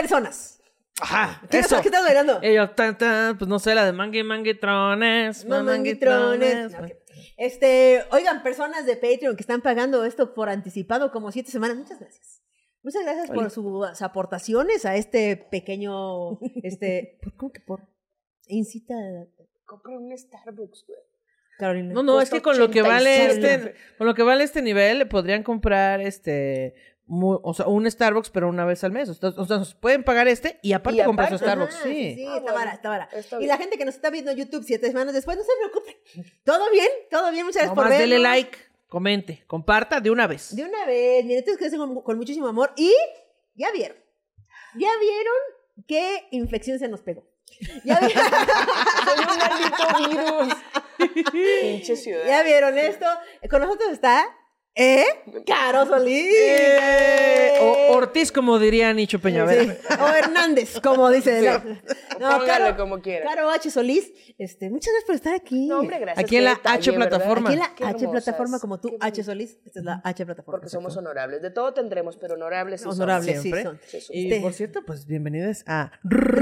personas. Ajá, ¿Qué eso. estás bailando? Ellos, pues no sé, la de manguitrones. Manguitrones. No, oigan, personas de Patreon que están pagando esto por anticipado como 7 semanas, muchas gracias. Muchas gracias por sus aportaciones a este pequeño, ¿cómo que por? Incita a... Compré un Starbucks, güey. Carolina. No, es que con lo que vale este nivel podrían comprar un Starbucks, pero una vez al mes. O sea, pueden pagar y aparte comprar su Starbucks. Ajá, sí. Sí, está vara, está vara. Está Y la gente que nos está viendo en YouTube 7 semanas después, no se preocupen. Todo bien, muchas gracias por Nomás vernos. dele like, comente, comparta de una vez. De una vez, miren, esto es con muchísimo amor. Y ya vieron qué inflexión se nos pegó. Ya vieron, Soy un maldito virus. Pinche ciudad. ya vieron esto. Con nosotros está, Caro Solís. O Ortiz, como diría Nicho Peñavera. Sí. O Hernández, como dice. Sí. Póngale como quiera. Caro H. Solís, muchas gracias por estar aquí. No, hombre, gracias. Aquí en la Qué H detalle, plataforma. Aquí en la Qué H hermosas. plataforma, como tú, Qué H. Solís. Esta es la H plataforma. Porque somos honorables. De todo tendremos, pero honorables sí son. Honorables, siempre. sí son. Sí, son. Y por cierto, pues bienvenidos a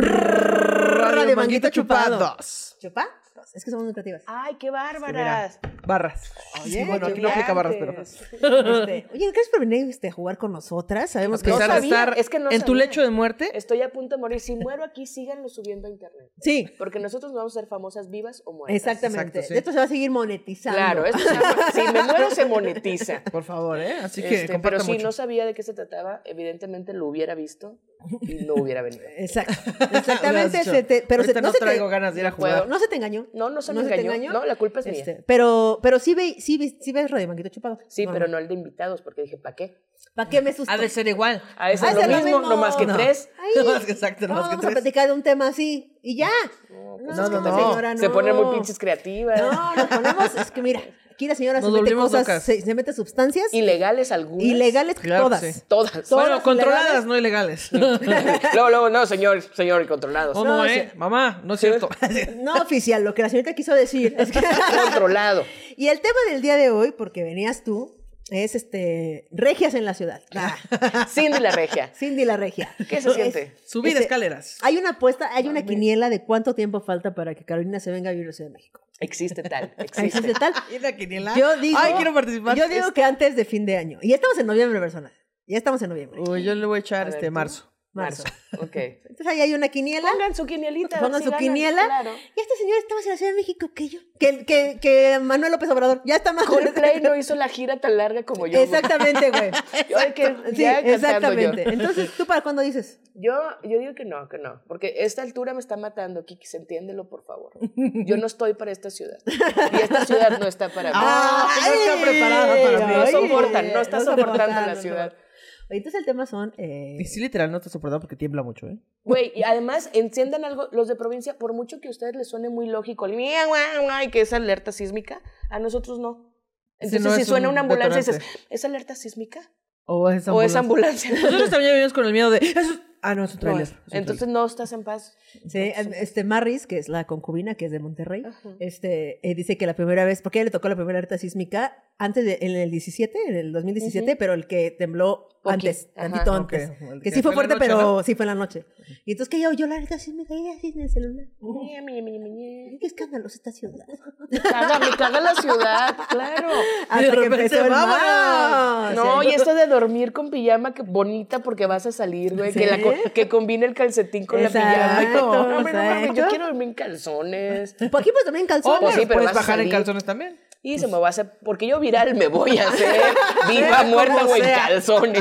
Radio Manguito Chupado. 2. ¿Chupa? Es que somos muy creativas. Ay, qué bárbaras. Barras. Oye, bueno, aquí no aplica barras, pero... Oye, gracias por venir a jugar con nosotras. Sabemos A que pesar de sabía, estar es que no en tu sabía. lecho de muerte. Estoy a punto de morir. Si muero aquí, síganlo subiendo a internet. Sí, Porque nosotros vamos a ser famosas vivas o muertas. exactamente. Exacto, sí. Esto se va a seguir monetizando. Claro, esto si me muero se monetiza. Por favor, Así que Pero compartan si mucho. no sabía de qué se trataba, evidentemente lo hubiera visto y no hubiera venido. Exacto. Exactamente. Hubieras dicho, pero ahorita no se traigo ganas de ir a jugar. No se te engañó. No se me te engañó. No, la culpa es mía. Pero sí ves Radio Manguito Chupado. Sí, pero no el de invitados, porque dije, ¿para qué? ¿Para qué me susto? Ha de ser igual. A ese Ah, es lo ese es lo mismo, mismo. no más que No. 3. Ahí. No más que exacto, no más que Vamos a 3. platicar de un tema así. Y ya. No. Señora, no. Se ponen muy pinches creativas. No, nos ponemos. Es que mira, aquí la señora Nos se mete volvimos cosas, locas. se mete sustancias. Ilegales algunas. Ilegales Claro que todas. sí. Todas. Todas Bueno, controladas, ilegales. no ilegales. Luego, no, señor, y controlados. No, sí. Mamá, no es cierto. No oficial, lo que la señorita quiso decir es que... Controlado. Y el tema del día de hoy, porque venías tú, es regias en la ciudad. Cindy la regia. Cindy la regia. ¿Qué se siente? Subir escaleras. Hay una apuesta, hay una quiniela de cuánto tiempo falta para que Carolina se venga a vivir a la Ciudad de México. Existe tal. ¿Existe tal? ¿Y la quiniela? Yo digo, Ay, quiero participar. Yo digo que antes de fin de año. Y ya estamos en noviembre, personal. Ya estamos en noviembre. Uy, yo le voy a echar A ver, ¿tú? marzo. Marzo. Ok. Entonces ahí hay una quiniela. Pongan su quinielita. Pongan si su ganan, quiniela. Claro. Y este señor está más en la Ciudad de México que yo. Que Manuel López Obrador. Ya está más. Coldplay no hizo la gira tan larga como yo. Exactamente, güey. Yo hay que Sí, ya cantando exactamente. yo. Entonces, ¿tú para cuándo dices? Yo digo que no. Porque esta altura me está matando, Kiki. Entiéndelo, por favor. Yo no estoy para esta ciudad. Y esta ciudad no está para mí. No está preparada para mí. No Oye, soportan, no está soportando la no ciudad. soportan. Oye, entonces el tema son... Y sí, literal, no está soportado porque tiembla mucho, Güey, y además enciendan algo, los de provincia, por mucho que a ustedes les suene muy lógico, el miau, guau, guau, y que es alerta sísmica, a nosotros no. Entonces, no si es suena un una ambulancia, detonante. dices, ¿es alerta sísmica? O es ¿O es ambulancia? Nosotros también vivimos con el miedo de... no, es un No, trailer. entonces no estás en paz. Sí, Marris, que es la concubina, que es de Monterrey, Ajá. dice que la primera vez, porque a ella le tocó la primera alerta sísmica en el 17, en el 2017, pero el que tembló antes, Ajá. tantito Ok. antes. El Que sí fue en la fuerte, noche, pero ¿no? sí fue en la noche. Y entonces que ella oyó la alerta sísmica y ella así en el celular. Me Qué escandalosa esta ciudad. caga la ciudad, claro. Hasta de que repente, empezó el ¡vámonos! mar. No, Sí. y esto de dormir con pijama que bonita porque vas a salir, güey, ¿Sí? que combine el calcetín con la Exacto, pijama. No, hombre, no mames, yo exacto. quiero dormir en calzones. Pues aquí pues también calzones. Pues sí, pero puedes vas a bajar en salir. calzones también. Y se me va a hacer, porque yo viral me voy a hacer viva, muerta como o en sea. calzones.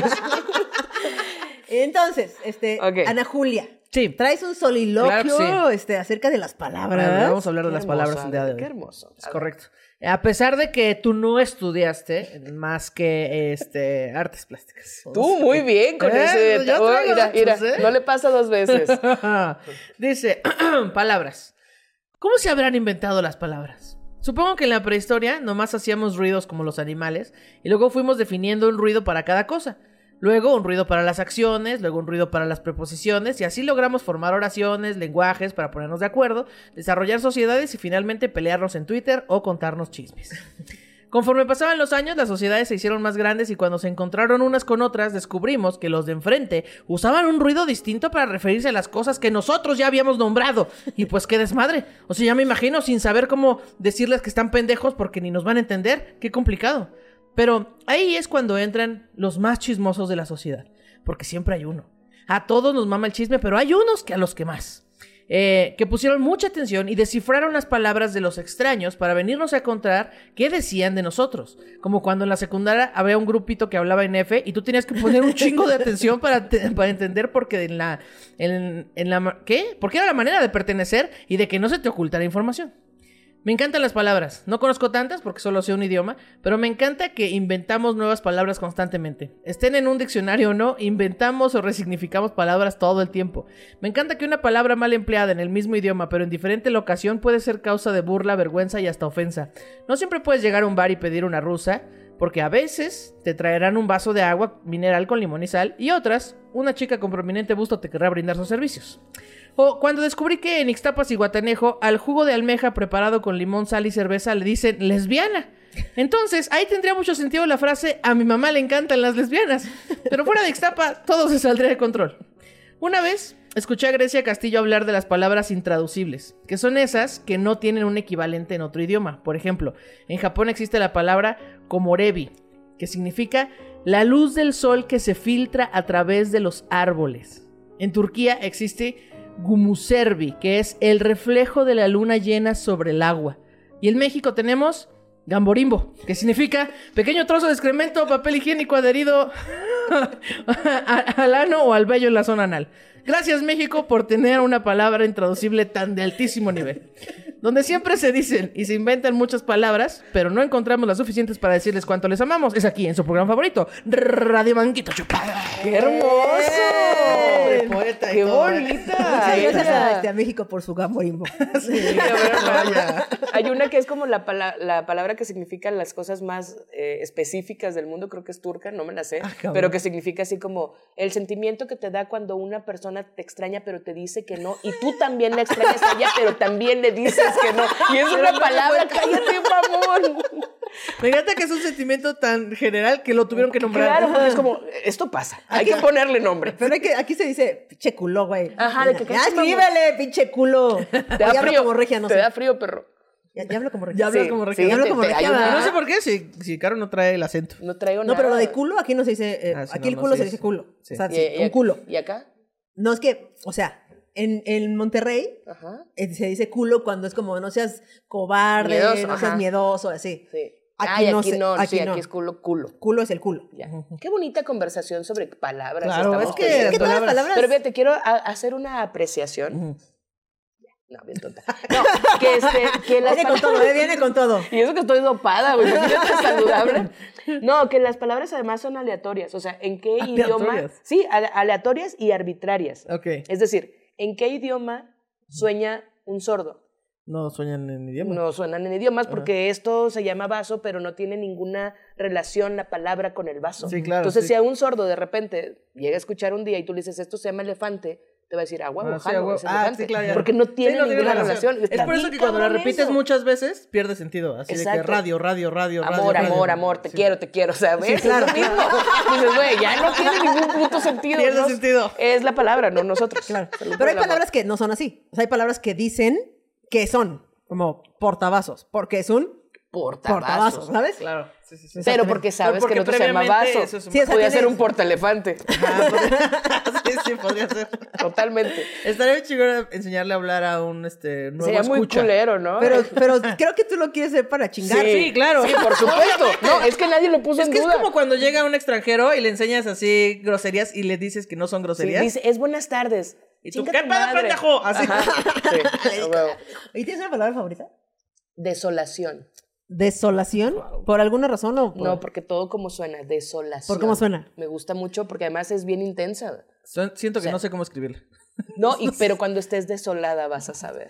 Entonces, Ok. Ana Julia, Sí. traes un soliloquio Claro acerca de las palabras. Bueno, vamos a hablar de Qué las hermoso, palabras el día de hoy. Qué hermoso. Es correcto. A pesar de que tú no estudiaste más que artes plásticas. Tú muy bien con ese yo Oh, traigo mira, datos, ¿eh? no le pasa 2 veces. Dice, palabras. ¿Cómo se habrán inventado las palabras? Supongo que en la prehistoria nomás hacíamos ruidos como los animales y luego fuimos definiendo un ruido para cada cosa. Luego un ruido para las acciones, luego un ruido para las preposiciones y así logramos formar oraciones, lenguajes para ponernos de acuerdo, desarrollar sociedades y finalmente pelearnos en Twitter o contarnos chismes. Conforme pasaban los años, las sociedades se hicieron más grandes y cuando se encontraron unas con otras, descubrimos que los de enfrente usaban un ruido distinto para referirse a las cosas que nosotros ya habíamos nombrado. Y pues qué desmadre. O sea, ya me imagino sin saber cómo decirles que están pendejos porque ni nos van a entender. Qué complicado. Pero ahí es cuando entran los más chismosos de la sociedad. Porque siempre hay uno. A todos nos mama el chisme, pero hay unos que a los que más. Que pusieron mucha atención y descifraron las palabras de los extraños para venirnos a contar qué decían de nosotros. Como cuando en la secundaria había un grupito que hablaba en F y tú tenías que poner un chingo de atención para entender porque porque era la manera de pertenecer y de que no se te ocultara información. Me encantan las palabras. No conozco tantas porque solo sé un idioma, pero me encanta que inventamos nuevas palabras constantemente. Estén en un diccionario o no, inventamos o resignificamos palabras todo el tiempo. Me encanta que una palabra mal empleada en el mismo idioma, pero en diferente locación, puede ser causa de burla, vergüenza y hasta ofensa. No siempre puedes llegar a un bar y pedir una rusa, porque a veces te traerán un vaso de agua mineral con limón y sal, y otras, una chica con prominente busto te querrá brindar sus servicios. O cuando descubrí que en Ixtapas y Guatanejo al jugo de almeja preparado con limón, sal y cerveza le dicen lesbiana. Entonces, ahí tendría mucho sentido la frase a mi mamá le encantan las lesbianas. Pero fuera de Ixtapa, todo se saldría de control. Una vez escuché a Grecia Castillo hablar de las palabras intraducibles, que son esas que no tienen un equivalente en otro idioma. Por ejemplo, en Japón existe la palabra komorebi, que significa la luz del sol que se filtra a través de los árboles. En Turquía existe Gumuserbi, que es el reflejo de la luna llena sobre el agua. Y en México tenemos Gamborimbo, que significa pequeño trozo de excremento, papel higiénico adherido al ano o al vello en la zona anal. Gracias, México, por tener una palabra intraducible tan de altísimo nivel. Donde siempre se dicen y se inventan muchas palabras, pero no encontramos las suficientes para decirles cuánto les amamos. Es aquí, en su programa favorito, Radio Manguito Chupado. ¡Qué hermoso! Poeta ¡Qué bonita! Muchas gracias a México por su Gamborimbo. Sí, hay una que es como la palabra que significa las cosas más específicas del mundo, creo que es turca, no me la sé, pero que significa así como el sentimiento que te da cuando una persona te extraña pero te dice que no, y tú también la extrañas a ella pero también le dices que no, y es una palabra, cállate, mamón. Me encanta que es un sentimiento tan general que lo tuvieron que nombrar. Claro, porque es como, esto pasa, hay que ponerle nombre. Pero aquí se dice pinche culo, güey. Ajá, de que ya escríbele, pinche culo. Te da frío, como regia, no te sé. da frío, perro. Ya hablo como regia. Ya hablo Sí, como sí, regia. Ya hablo como te regia. ayuda. No sé por qué, si Caro no trae el acento. No traigo No, nada. pero lo de culo aquí no se dice. Ah, sí, aquí no, el culo sí se es. dice culo. Sí. O sea, sí, un culo. ¿Y acá? No, es que, o sea, en Monterrey Ajá. se dice culo cuando es como no seas cobarde, Miedoso, no ajá. seas miedoso, así. Sí. Aquí no aquí sé, no, aquí sí, no. aquí es culo. Culo es el culo. Ya. Qué bonita conversación sobre palabras. Claro, estamos es que teniendo. Es que todas las palabras. Pero fíjate, quiero hacer una apreciación. No, bien tonta. No, que las Viene con todo, viene con todo. Y eso que estoy dopada, güey, imagínate saludable. No, que las palabras además son aleatorias. O sea, ¿en qué idioma? ¿Aleatorias? Sí, aleatorias y arbitrarias. Ok. Es decir, ¿en qué idioma sueña un sordo? No sueñan en idioma. No suenan en idiomas porque esto se llama vaso, pero no tiene ninguna relación la palabra con el vaso. Sí, claro. Entonces, sí. si a un sordo de repente llega a escuchar un día y tú le dices, esto se llama elefante, te va a decir, huevo, Ah, sí, jalo, a huevo. es elefante. Sí, claro, ya. Porque no tiene Sí, no ninguna relación. Es por eso que cuando la repites muchas veces, pierde sentido. Así Exacto. de que radio. Amor, te quiero, ¿sabes? Sí, claro. Es lo mismo. Dices, güey, ya no tiene ningún puto sentido. Pierde ¿no? sentido. Es la palabra, no nosotros. Claro. Salud por Pero hay el amor. palabras que no son así. O sea, hay palabras que dicen que son como portavasos, porque es un portavasos, ¿sabes? Claro. Sí. Pero porque sabes Porque que el otro se llama previamente vaso. eso es un- Sí, o sea, Podría tiene- ser un portaelefante. Sí, podría ser. Totalmente. Estaría muy chingón enseñarle a hablar a un nuevo Sería muy escucha. culero, ¿no? Pero creo que tú lo quieres hacer para chingar. Sí, claro. Sí, por supuesto. No, es que nadie lo puso Es en que es duda. como cuando llega un extranjero y le enseñas así groserías y le dices que no son Sí, groserías. dice, es buenas tardes. Y tú, Chinga ¿qué tu pedo, madre. pendejo? Así. Ajá, sí, a huevo. ¿Y tienes una palabra favorita? Desolación. ¿Desolación? ¿Por alguna razón o por...? No, porque todo como suena, desolación. ¿Por cómo suena? Me gusta mucho porque además es bien intensa. Siento que O sea, no sé cómo escribirla. No, pero cuando estés desolada vas a saber.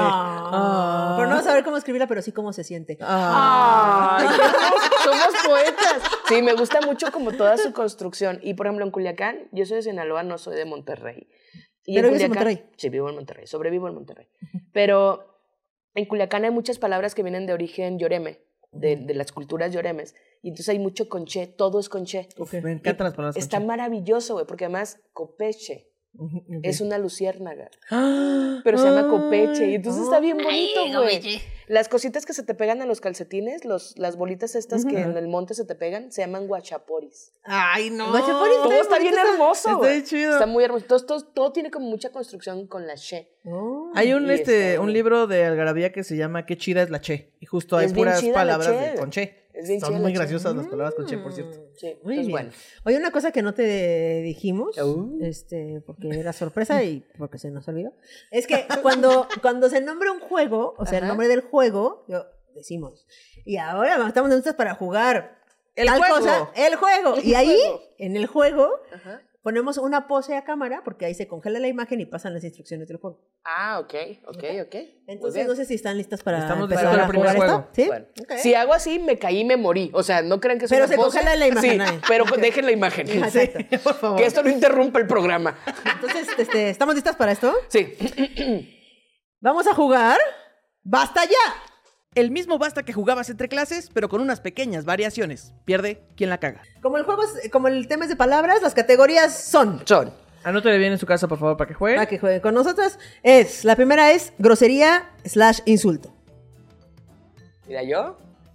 Pero no vas a saber cómo escribirla, pero sí cómo se siente. ¡Ay! Somos poetas. Sí, me gusta mucho como toda su construcción. Y por ejemplo, en Culiacán, yo soy de Sinaloa, no soy de Monterrey. Y ¿Pero vives en Monterrey? Sí, vivo en Monterrey, sobrevivo en Monterrey. Pero en Culiacán hay muchas palabras que vienen de origen yoreme. de las culturas yoremes. Y entonces hay mucho conché, todo es conché. Okay. Me encantan las palabras Está conché. maravilloso, güey, porque además copeche Okay. es una luciérnaga. Pero se llama copeche. Y entonces está bien bonito, güey. Las cositas que se te pegan a los calcetines, las bolitas estas que en el monte se te pegan, se llaman guachaporis. ¡Ay, no! Guachaporis, Todo está bien hermoso, Está güey. chido. Está muy hermoso. Todo tiene como mucha construcción con la she. Hay un, Y está- un libro de Algarabía que se llama Qué chida es la che. Y justo hay Es bien puras chida la palabras che. con che. Es bien Son chida muy la che. graciosas las palabras con che, por cierto. Sí, Muy entonces, bien. bueno. Oye, una cosa que no te dijimos, Uh. porque era sorpresa y porque se nos olvidó, es que cuando se nombra un juego, o sea, el Ajá. nombre del juego, decimos, y ahora estamos listos para jugar El tal juego. cosa, el juego. Y ahí, juego. en el juego, Ajá. ponemos una pose a cámara, porque ahí se congela la imagen y pasan las instrucciones del juego. Ah, ok. Entonces, no sé si están listas para Estamos empezar listos a para el primer jugar juego. esto. ¿Sí? Bueno, Ok. si hago así, me caí y me morí. O sea, no crean que es Pero una se pose. congela la imagen Sí, ahí. pero dejen la imagen. Exacto. Por favor. Que esto no interrumpa el programa. Entonces, ¿estamos listas para esto? Sí. Vamos a jugar. ¡Basta ya! El mismo basta que jugabas entre clases, pero con unas pequeñas variaciones. Pierde quien la caga. Como el tema es de palabras, las categorías son. Anótale bien en su casa, por favor, para que juegue. Para que jueguen con nosotras. La primera es grosería / insulto. Mira, yo.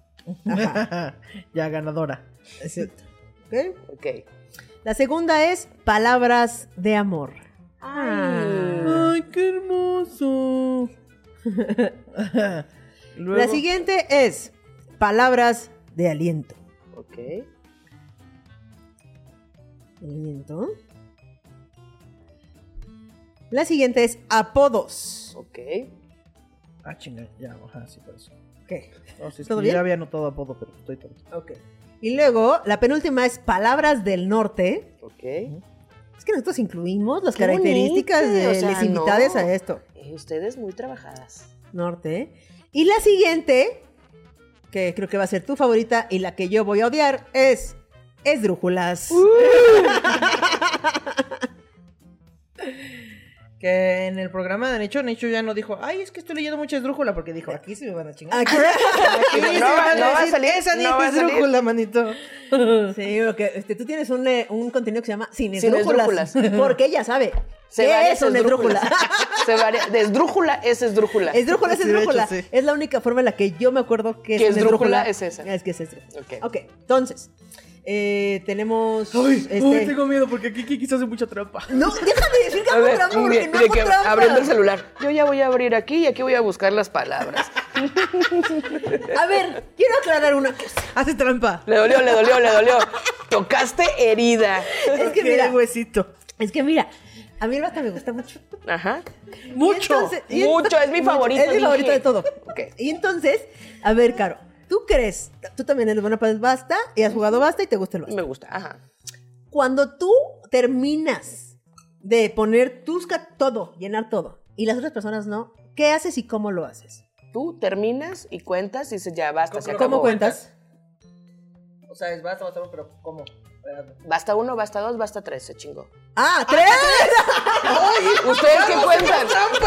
Ya, ganadora. Exacto. ¿Ok? Ok. La segunda es palabras de amor. ¡Ay, qué hermoso! Luego, La siguiente es palabras de aliento. Ok. Aliento. La siguiente es apodos. Ok. Ah, chinga, ya, ajá, sí, por eso. ¿Qué? No, sí, es ¿Todo que bien? ya había anotado apodo, pero estoy todo. Ok. Y luego, la penúltima es palabras del norte. Ok. Es que nosotros incluimos las Qué características bonito, de o sea, las invitadas no. a esto. Ustedes muy trabajadas. Norte. Y la siguiente, que creo que va a ser tu favorita y la que yo voy a odiar, es esdrújulas. Que en el programa de Nacho ya no dijo, ay, es que estoy leyendo mucha esdrújula, porque dijo, aquí sí me van a chingar. Aquí- Aquí No sí me va- van no va a decir, salir, esa no dijo va a salir". esdrújula, manito. Sí, porque tú tienes un contenido que se llama Sin Sin esdrújulas. Porque ella sabe Se qué varía es una esdrújula. Se varía. De esdrújula es esdrújula. Esdrújula es Sí, de hecho, esdrújula. sí. Es la única forma en la que yo me acuerdo que es Que una esdrújula es esa. Es que es esdrújula. Ok. Ok, entonces, tenemos... Ay, ay, tengo miedo porque aquí quizás hace mucha trampa. No, deja de decir que A hago ver, trampa porque mire, no mire hago que trampa. abriendo el celular. Yo ya voy a abrir aquí y aquí voy a buscar las palabras. A ver, quiero aclarar una cosa. Hace trampa. Le dolió. Tocaste herida. Es que Qué mira, huesito. a mí el basta me gusta mucho. Ajá. Mucho. Mucho, es mi favorito, Es mi dije. favorito de todo. Ok. Y entonces, a ver, Caro, ¿tú crees? Tú también eres buena para el basta y has jugado basta y te gusta el basta. Me gusta, ajá. Cuando tú terminas de poner todo, llenar todo, y las otras personas no, ¿qué haces y cómo lo haces? Tú terminas y cuentas y dices, ya basta, se ¿Cómo acabó. cuentas? O sea, es basta, pero ¿cómo? Basta 1, basta 2, basta 3, se chingó. ¡Ah, 3! ¿Ustedes qué cuentan?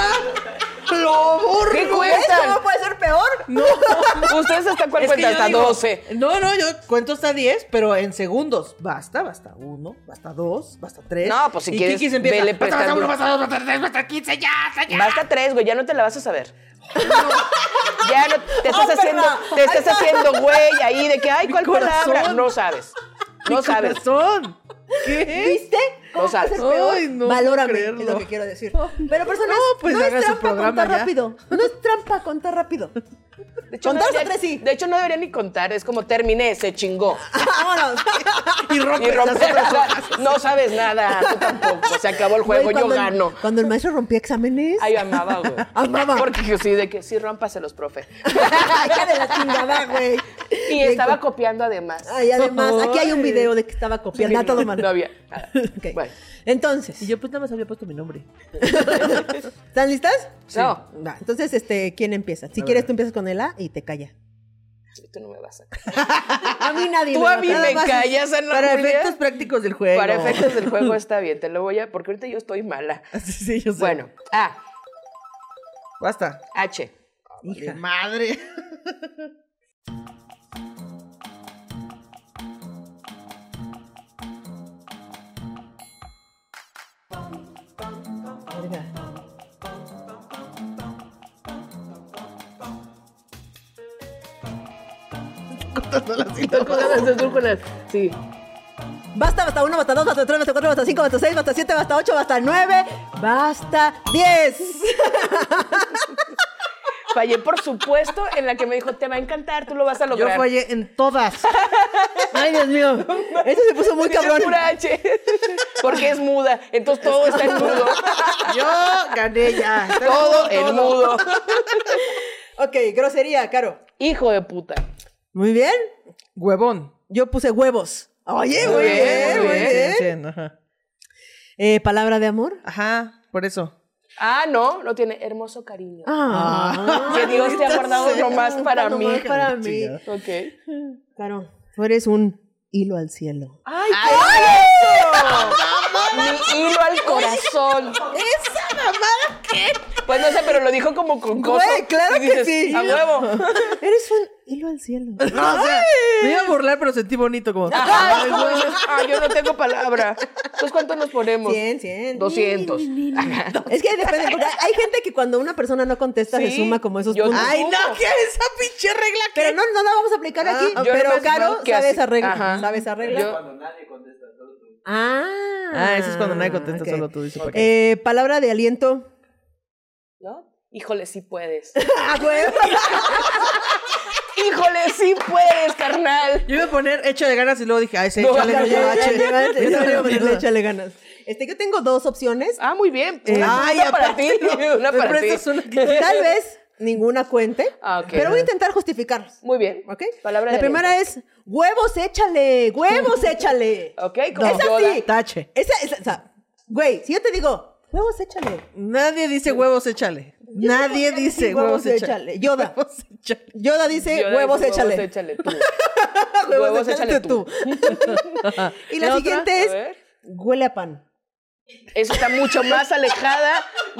¡Lo borro! ¿Qué ¿Cómo cuentan? puede ser peor? No. ¿Ustedes hasta cuál Es que cuentan? yo Hasta digo, 12. No, yo cuento hasta 10, pero en segundos. Basta 1, basta 2, basta 3. No, pues si y quieres, Kiki se empieza. vele Basta prestando. 1, basta 2, basta 3, basta 15, ya. Basta 3, güey, ya no te la vas a saber. Ya no te estás haciendo, perra. te estás haciendo güey ahí de que, ay, ¿cuál corazón. palabra? No sabes. No sabes. Corazón. ¿Qué? ¿Viste? ¿Cómo No sabes. puede ser peor? Ay, no Valórame, puedo creerlo. es lo que quiero decir. Pero personas, No, pues no es haga su trampa programa contar ya. rápido. No es trampa contar rápido. De hecho, Con no dos o debería- tres sí. De hecho, no debería ni contar. Es como terminé, se chingó. Vámonos. Y rompe Y rompe las otras. no sabes nada, tú tampoco. Se acabó el juego, Güey, yo cuando gano. Cuando el maestro rompía exámenes. Ay, amaba, güey. Amaba. Porque yo sí, de que sí, rómpaselos, profe. Hija de la chingada, güey. Y estaba copiando además. Ay, además, aquí hay un video de que estaba copiando a todo mal. No había nada. Ok. Bueno. Entonces, Y yo pues nada más había puesto mi nombre. ¿están listas? No, Va, entonces, ¿quién empieza? Si quieres, tú empiezas con el A y te calla. tú no me vas a... A mí nadie Tú me a va mí nada me más. callas, Ana Para Julia. efectos prácticos del juego. Para efectos del juego está bien, te lo voy a... Porque ahorita yo estoy mala. Sí, yo sé. Bueno, A, Basta. H. Hija. Madre. contando las Estoy contando las esdrújulas. Sí. Basta 1, basta 2, basta 3, basta 4, basta 5, basta 6, basta 7, basta 8, basta 9, basta 10. Fallé, por supuesto, en la que me dijo, te va a encantar, tú lo vas a lograr. Yo fallé en todas. Ay, Dios mío. Eso se puso muy Dice cabrón. pura H. Porque es muda, entonces todo está en mudo. Yo gané ya. Todo en mudo. Ok, grosería, Caro. Hijo de puta. Muy bien. Huevón. Yo puse huevos. Oye, muy bien, bien, muy muy bien. bien. Sí, ajá. Palabra de amor. Ajá, por eso. Ah, no tiene hermoso cariño. Que Dios te ha guardado nomás para mí. Nomás para mí. Ok. Caro, tú eres un hilo al cielo. ¡Ay, qué eso! Mi hilo al corazón. ¿Esa mamada qué? Pues no sé, pero lo dijo como con cosa. Güey, claro y dices, que sí. ¡a huevo! Eres un hilo al cielo. No, o sea, me iba a burlar, pero sentí bonito como... Ay, como dices, yo no tengo palabra. Entonces, ¿cuánto nos ponemos? 100. 200. Es que depende, porque hay gente que cuando una persona no contesta se Sí, suma como esos yo puntos. Ay, no, ¿Cómo? ¿qué es esa pinche regla? Pero no la vamos a aplicar aquí. yo Pero nomás Caro digo que sabe así. esa regla. Ajá. ¿Sabe esa regla? Yo- Cuando nadie contesta, solo tú. Eso es cuando nadie contesta, ok. solo tú dices para qué. Palabra de aliento. ¿No? Híjole, sí puedes. ¡Ah, güey! Híjole, sí puedes, carnal. Yo iba a poner hecha de ganas y luego dije, ay, sí, No, échale, ya, no ya, lleva H. Yo también iba a Yo ponerle también. échale ganas. Yo tengo 2 opciones. Ah, muy bien. Una para ti, una Me para ti. prestas una que- Tal vez ninguna cuente. Ah, ok. Pero voy a intentar justificarlos. Muy bien. ¿Ok? Palabra La de primera es huevos, échale. Huevos, échale. Ok, como Esa Yoda. sí. Tache. O sea, güey, si yo te digo huevos, échale. Nadie dice huevos, échale. Nadie dice huevos, échale. Yoda. Huevos, échale. Yoda dice Yoda huevos, dice, échale. Huevos, échale tú. Huevos, échale tú. Y la ¿La otra? siguiente A es ver. huele a pan. Eso está mucho más alejada,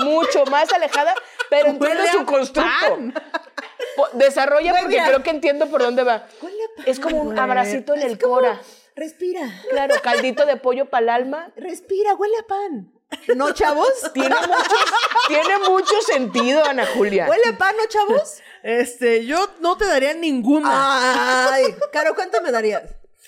pero entiendo Huele su a constructo. Desarrolla Güey, porque mira. creo que entiendo por dónde va. Huele a pan. Es como un güey. abracito en Es el como, cora. Respira. Claro, caldito de pollo para el alma. Respira, huele a pan. ¿No, chavos? Tiene mucho sentido, Ana Julia. ¿Huele a pan, no, chavos? Yo no te daría ninguna. Ay, Caro, ¿cuánto me darías?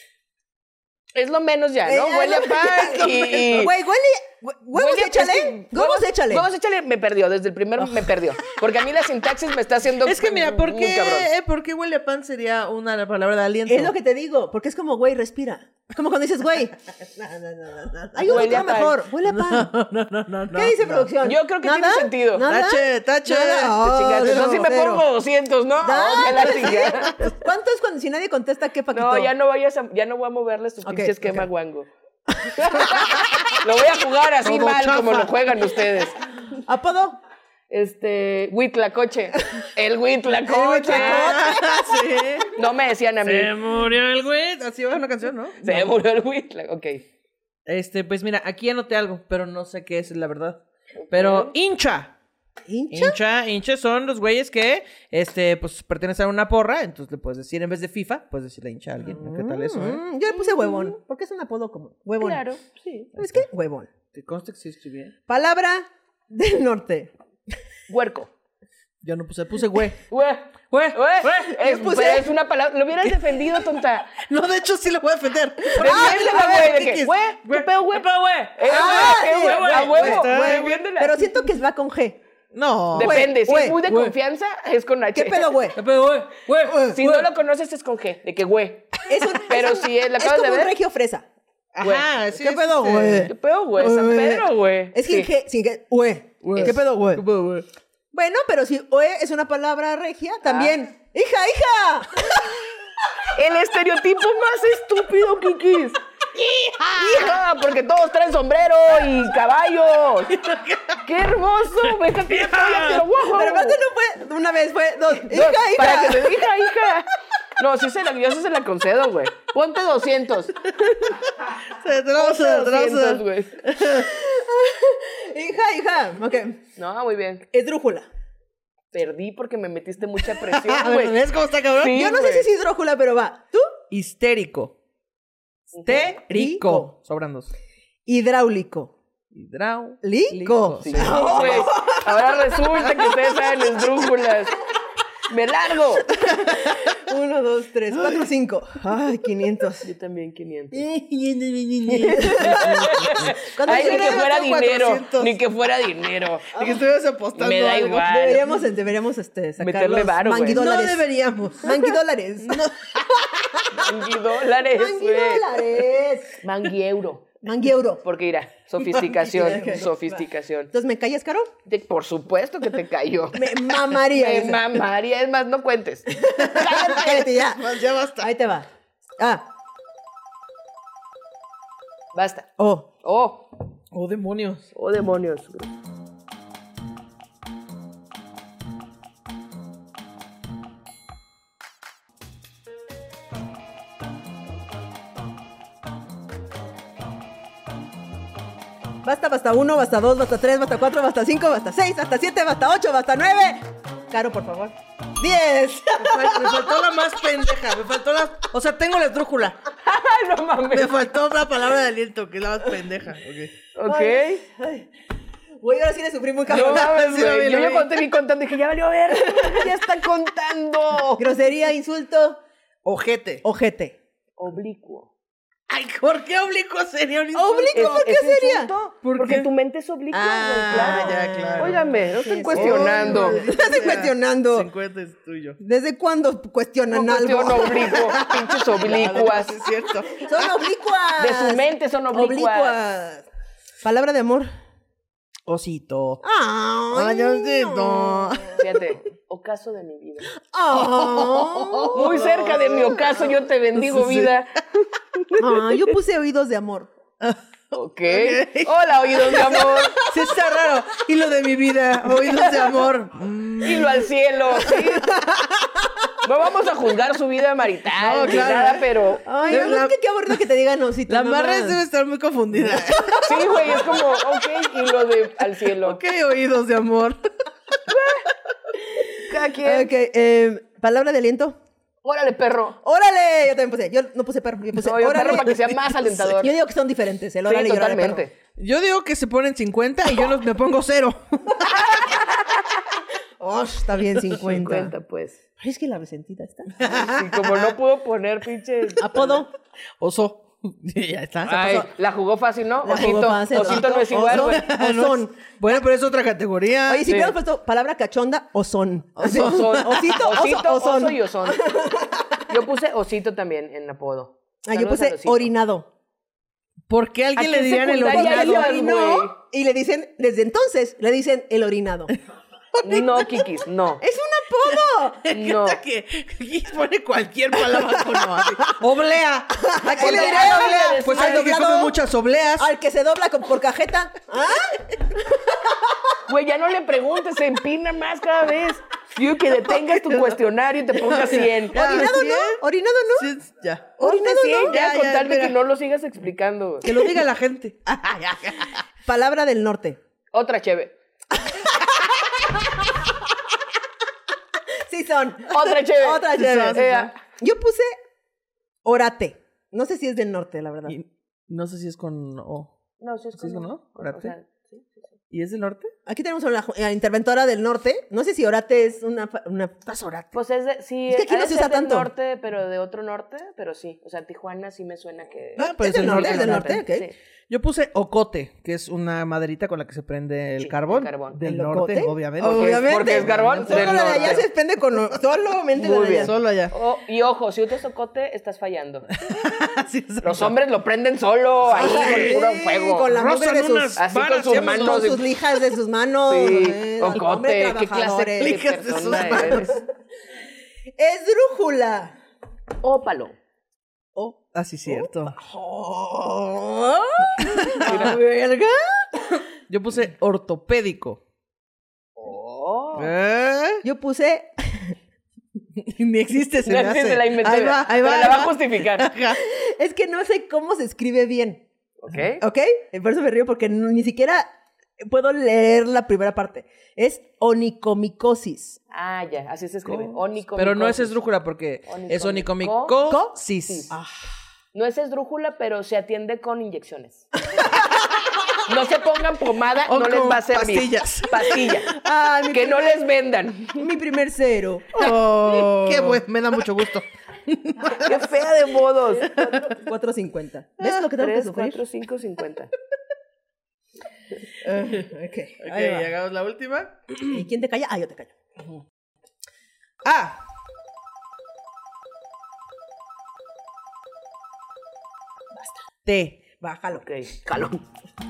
Es lo menos ya, ¿no? Huele a pan y... Güey, huevos, Huele a- échale. es que Huevos, échale. Huevos, échale, me perdió. Desde el primero me perdió. Porque a mí la sintaxis me está haciendo Es que mira, ¿por muy cabrón. qué huele a pan sería una palabra de aliento? Es lo que te digo, porque es como, güey, respira. Es como cuando dices, güey. Hay un Huele a otro pan. mejor. Huele a pan. No. ¿Qué dice producción? Yo creo que ¿Nada? tiene sentido. ¿Nada? Tache. Nada. Te chingaste. cero, No, si me cero. pongo 200, ¿no? Que la chingada. ¿Cuánto es cuando si nadie contesta qué, Paquito? No, ya no voy a moverle su Ok, pinche esquema ok. guango. Lo voy a jugar así Todo mal como chafa. lo juegan ustedes. ¿Apodo? Huitlacoche. El Huitlacoche. Sí. No me decían a mí. Se murió el güey. Así va una canción, ¿no? Se murió el Huitlacoche. Ok. Pues mira, aquí anoté algo, pero no sé qué es la verdad. Pero hincha. ¿Hincha? Son los güeyes que, pues, pertenecen a una porra. Entonces le puedes decir, en vez de FIFA, puedes decirle hincha a alguien. ¿Qué tal eso, Yo le puse huevón, porque es un apodo común. Huevón. Claro, sí. ¿Sabes qué? Huevón. ¿Te consta que sí estoy bien? Palabra del norte. Huerco. Yo no puse güey. Güey. Güey. Pero es una palabra. Lo hubieras defendido, tonta. No, de hecho sí lo voy a defender. Defiéndela, a ver, güey. De ¿qué que, quieres? güey, ¿qué pedo, güey? Ah, ¿Qué sí, güey? A güey, huevo. está. Defiéndela. Pero siento que va con G. No. Depende. Si güey, es muy de güey. confianza, es con H. ¿Qué pedo, güey? ¿Qué pedo, güey? Si no lo conoces, es con G. De que güey. Pero si la Es acabas de como un ver. regio fresa. Ajá, sí. ¿Qué pedo, güey? ¿Qué pedo, güey? San Pedro, güey. Es sin G, sin G. Güey. ¿Qué pedo, güey? ¿Qué pedo, güey? Bueno, pero si oe es una palabra regia, también. ¡Hija! El estereotipo más estúpido, Kikis. ¡Hija! Porque todos traen sombrero y caballos. ¡Qué hermoso! Déjate de polla, pero guau. Pero aparte no fue una vez, fue dos. No, ¡Hija! Para que se diga, hija. No, yo sí se la concedo, güey. Ponte 200. Te lo vamos a dar, te lo vamos a dar. güey. ¡Hija! Ok. No, muy bien. Esdrújula. Perdí porque me metiste mucha presión, A ver, güey. ¿ves cómo está cabrón? Sí, Yo no sé güey. si es hidrójula, pero va. ¿Tú? Histérico. Histérico. Sobran dos. Hidráulico. Hidráulico. Lico. Sí, güey. Ahora resulta que ustedes saben esdrújulas. ¡Me largo! 1, 2, 3, 4, 5. Ay, 500. Yo también 500. Ay, Ay, ni que fuera dinero. 400. Ni que fuera dinero. Ni que estuvieras apostando. Me da algo. igual. Deberíamos sacar meterle los varo, güey. manguidólares. No deberíamos. Manguidólares. No. Manguidólares, güey. Manguidólares. Manguieuro. Mangueuro. Porque mira, sofisticación, Ok. sofisticación. Entonces, ¿me callas, Caro? Por supuesto que te cayó. Me mamaría. Me esa. mamaría, es más, no cuentes. Cállate ya. Ya basta. Ahí te va. Basta. Oh. Oh, Oh, demonios. oh demonios. Basta 1, basta 2, basta 3, basta 4, basta 5, basta 6, basta 7, basta 8, basta 9. Caro, por favor. 10. Me faltó la más pendeja. Me faltó la... O sea, tengo la esdrújula. Ay, no mames. Me faltó la palabra de aliento, que es la más pendeja. Ok. Ok. Ay. Güey, ahora sí le sufrí muy No cabrón. mames, Sí, lo güey. vi, Yo lo ya vi. cuando te vi contando dije, ya valió ver. Ya está contando. Grosería, insulto, Ojete. ojete. Oblicuo. Ay, ¿por qué oblicuo sería un insulto? ¿Oblicuo por qué ¿Es sería? insulto? ¿Por Porque qué? tu mente es oblicua, Ah, güey, claro. ya, claro. Óigame, no estoy Sí, cuestionando. sí. Estás cuestionando. 50 es tuyo. ¿Desde cuándo cuestionan No algo? cuestiono oblicuo, pinches oblicuas. Sí, es cierto. Son oblicuas. De su mente son oblicuas. Palabra de amor. Osito. Ay, Osito. Fíjate, ocaso de mi vida. Oh. Muy cerca de mi ocaso, yo te bendigo, Sí. vida. Yo puse oídos de amor. Ok. Hola, oídos de amor. Sí, está raro. Y lo de mi vida, oídos de amor. Hilo al cielo. ¿Sí? No vamos a juzgar su vida marital No, ni claro. nada, pero Ay, no, es que qué aburrido que te digan osito. La mamá. Marres debe estar muy confundida. sí, güey, es como, ok, hilo de al cielo. Ok, oídos de amor. Cada quien. Ok, palabra de aliento. Órale, perro. ¡Órale! Yo también puse. Yo no puse perro. Yo puse No, yo órale. perro para que sea más alentador. Yo digo que son diferentes. El Sí, órale y el órale totalmente. perro. Yo digo que se ponen 50 y yo me pongo 0. Oh, está bien, 50. 50, pues. Ay, es que la resentida está. Y como no puedo poner pinche... Apodo. Oso. Ya está. Ay, la jugó fácil, ¿no? La Osito. jugó fácil, Osito no es igual, oso. güey. Osón. Bueno, pero es otra categoría. Oye, si Sí. hubiéramos puesto palabra cachonda, osón. Osito, Osito, osito, osón. oso y osón. Yo puse osito también en apodo. Ah, yo Saludos al puse osito. orinado. ¿Por qué a alguien ¿A le qué dirían el secundaria Porque orinado? se ibas, orinó güey? y le dicen, desde entonces, le dicen el orinado. No, Kikis, no. ¡Es un apodo! No. Que pone cualquier palabra con no. Así. Oblea. ¿A qué le Oblea, dirán oblea, oblea? decía. Pues algo que Al come doblado. muchas obleas. Al que se dobla por cajeta. ¿Ah? Güey, ya no le preguntes, se empina más cada vez. Digo que detengas tu cuestionario y te pongas 100. Ya, ¿Orinado ¿sí? no? ¿Orinado no? Sí, ya. Ponte Orinado 100 no. ya, Ya, con ya, tal de que espera. no lo sigas explicando. Que lo diga la gente. Palabra del norte. Otra cheve. Sí son. Otra cheve. Otra chévere. Son. Yo puse orate. No sé si es del norte, la verdad. Y no sé si es con O. No, sí es ¿Sí es como... con O? ¿Orate? O sea, sí, sí, sí. ¿Y es del norte? Aquí tenemos a la interventora del norte. No sé si orate es una... ¿Estás orate? Pues es de... Sí, Es que aquí ha no de se ser usa del tanto. norte, pero de otro norte, pero sí. O sea, Tijuana sí me suena que... Ah, pues es del norte, es del norte. norte, ok. Sí. Yo puse ocote, que es una maderita con la que se prende el Sí, carbón. el carbón. Del ¿El norte, ocote? obviamente. Obviamente. Porque es carbón Solo del la de allá norte. se depende con... Solamente la Muy de bien. allá. Solo allá. Oh, y ojo, si usas ocote, estás fallando. Sí, es Los hombres lo prenden solo, ahí, Sí, con puro fuego. con la mugre Rozan de sus... unas Así con varas sus y manos. Con sus lijas de sus manos. Sí, Al hombre ocote, ¿qué clase trabajadores. de Lijas de sus persona manos. eres? Esdrújula. Ópalo. Oh, así cierto. Oh, verga. Yo puse ortopédico. Oh. Yo puse... Ni existe, se me No, sí, hace. se la inventé. Ahí va, ahí va. Pero ahí la va a va. justificar. Ajá. Es que no sé cómo se escribe bien. ¿Ok? ¿Ok? Por eso me río, porque ni siquiera puedo leer la primera parte. Es onicomicosis. Ah, ya, así se escribe. Onicomicosis. Pero no es esdrújula porque es onicomicosis. No es esdrújula, pero se atiende con inyecciones. No se pongan pomada, O no les como va a servir. pastillas. Pastilla. Ay, Que no les vendan. mi primer cero. Qué bueno, me da mucho gusto. Qué fea de modos. 4.50. ¿Ves lo que tengo que 3, sufrir? 4, 5, 50. Ok, Ok, ahí va. hagamos la última. ¿Y quién te calla? Ah, yo te callo. A. T. Bájalo. Ok, calón.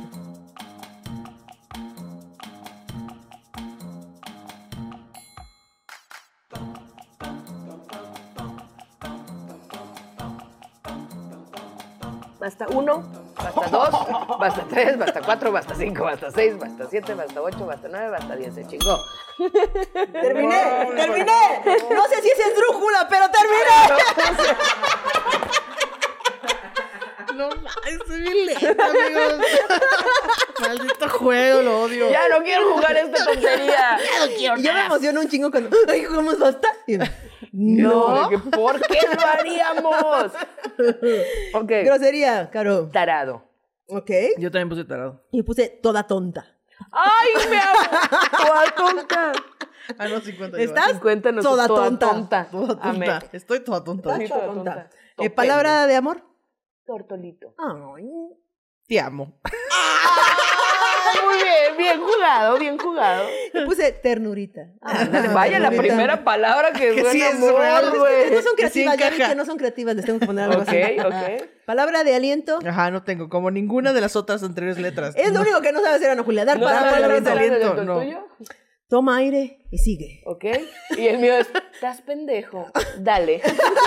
Basta 1, basta 2, basta 3, basta 4, basta 5, basta 6, basta 7, basta 8, basta 9, basta 10. Se chingó. ¡Terminé! No sé si es esdrújula, pero terminé. No, estoy bien lento, amigos. Maldito juego, lo odio. Ya no quiero jugar esta tontería. Y yo me emociono un chingo cuando ¡ay, jugamos basta! Y yo, no. ¿Por qué lo haríamos? Ok. Grosería, Caro. Tarado. Ok. Yo también puse tarado. Y puse toda tonta. ¡Ay, me amo! Toda tonta. Ah, no, 50. ¿Estás? 50 no Toda toda tonta. tonta. Toda Amén. tonta. Estoy toda tonta. Sí, Toda toda tonta. tonta. Palabra de amor. Tortolito. Ay. Te amo. Muy bien, bien jugado, bien jugado. Le puse ternurita. Ándale, vaya, la ternurita. primera palabra que Que sí suena es amor, real. güey. No son Que sí creativas, ya vi encaja. que no son creativas, les tengo que poner algo Ok, así. ok. Palabra de aliento. Ajá, no tengo como ninguna de las otras anteriores letras. Es lo único que no sabe hacer Ana Julia, dar ¿No palabra sabes de la aliento. palabra aliento, del no. tuyo? Toma aire y sigue. Ok. Y el mío es, estás pendejo, dale.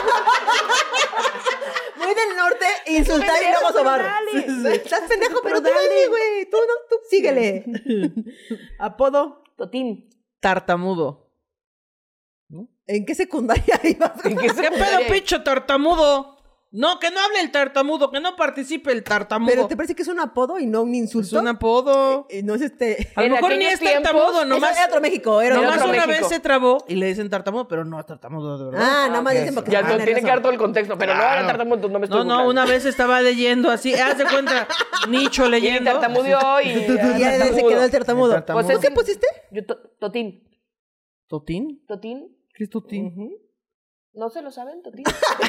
Muy del norte, insultar y pendejo, luego sobar. pero dale. Estás pendejo, pero tú dale, güey. Tú no, tú síguele. Apodo. Totín. Tartamudo. ¿En qué secundaria ibas? ¿En qué ¿Qué pedo, secundaria? pinche tartamudo? No, que no hable el tartamudo, que no participe el tartamudo. Pero te parece que es un apodo y no un Es insulto. un apodo. No es este. A lo En mejor ni aquellos es tiempos, tartamudo, Eso nomás. era otro México. Era Nomás otro otro una México. vez se trabó y le dicen tartamudo, pero no es tartamudo, de verdad. Ah, nada más ok. dicen porque Ya se no ponen tiene que nervioso. dar todo el contexto, pero no Claro. era tartamudo, no me estoy No, no, burlando. una vez estaba leyendo así, haz de cuenta, Nicho Y leyendo. tartamudeó y... Y ya se quedó el tartamudo. El tartamudo. ¿Tú qué pusiste? Yo, Totín. ¿Totín? ¿Totín? ¿Qué es Totín? ¿No se lo saben, Totín?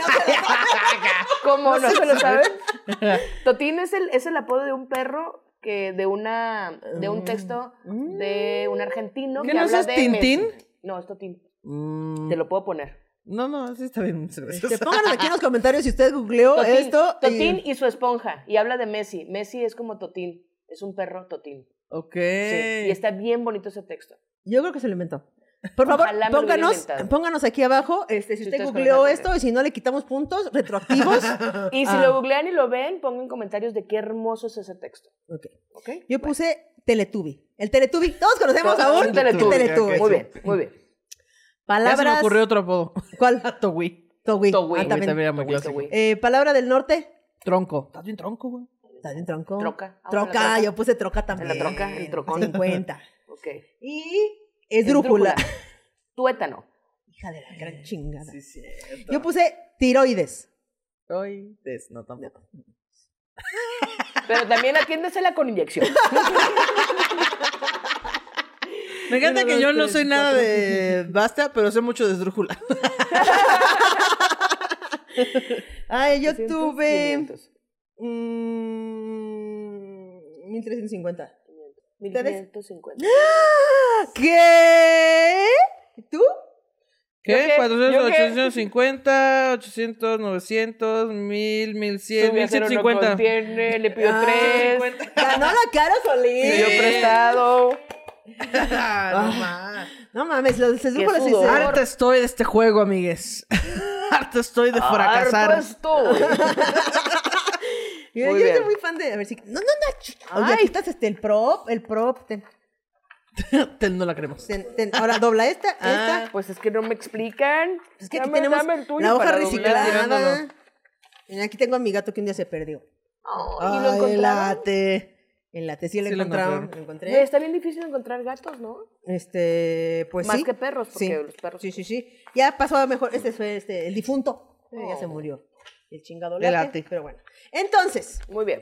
¿Cómo no se lo saben? Totín es el apodo de un perro que de un texto de un argentino ¿Qué que no habla es de Tintín? Messi. No, es Totín. Mm, Te lo puedo poner. no, así está bien. Muchas gracias. Pónganos aquí en los comentarios si usted googleó Totín, esto. Totín y su esponja. Y habla de Messi. Messi es como Totín. Es un perro Totín. Ok. Sí. Y está bien bonito ese texto. Yo creo que se lo inventó. Por favor, Ojalá me lo hubiera inventado. pónganos aquí abajo si usted ustedes googleó conocen esto y si no le quitamos puntos retroactivos. Y si lo googlean y lo ven, pongan comentarios de qué hermoso es ese texto. Ok. ¿Ok? Yo puse Teletubby. El Teletubby, todos conocemos aún. Un Teletubby. El Teletubby. Ok, Muy bien, muy bien. Ya se Palabras. me ocurrió otro apodo. ¿Cuál? Togui. Togui. Togui. Ah, también. También era muy Togui, clásico. Togui. Palabra del norte. Tronco. ¿Estás bien tronco, güey? ¿Está bien tronco? Troca. Ah, Troca, la troca. yo puse troca también. En la troca, el trocón. 50. Ok. Y esdrújula. Tuétano. Hija de la gran chingada. Sí, cierto. Yo puse tiroides. No, tampoco. Pero también atiéndesela con inyección. Me encanta Uno, que dos, yo no tres, soy nada cuatro, de basta, pero sé mucho de esdrújula. Ay, yo 300, tuve 500. 1350. 1550. ¿Qué? ¿Tú? ¿Qué? ¿Yo qué? 400, ¿Yo qué? 850, 800, 900, 1000, 1100, Su viajero no 1150. contiene, le pido Ah, 3. Ganó la cara Solís. Me dio prestado. No más. No mames, los esdrújulas sí sudor. se... Harta estoy de este juego, amigues. Harta estoy de fracasar. Harto estoy. Yo Muy soy bien. muy fan de... A ver si... No. Oye, Ay. aquí estás el prop. No la queremos. Ahora dobla esta. Pues es que no me explican. Es que aquí Dame tenemos el tuyo la hoja para doblar. reciclada. tirándolo. Mira, aquí tengo a mi gato que un día se perdió. Ay, ¿y lo el encontraron? late. El late sí lo Sí lo encontraron. encontraron. Lo encontré. Está bien difícil encontrar gatos, ¿no? Pues Más sí. que perros, porque Sí. los perros... Sí. Ya pasó a mejor. Este fue el difunto. Ya se murió. El chingado El late. late. Pero bueno. Entonces, Muy bien.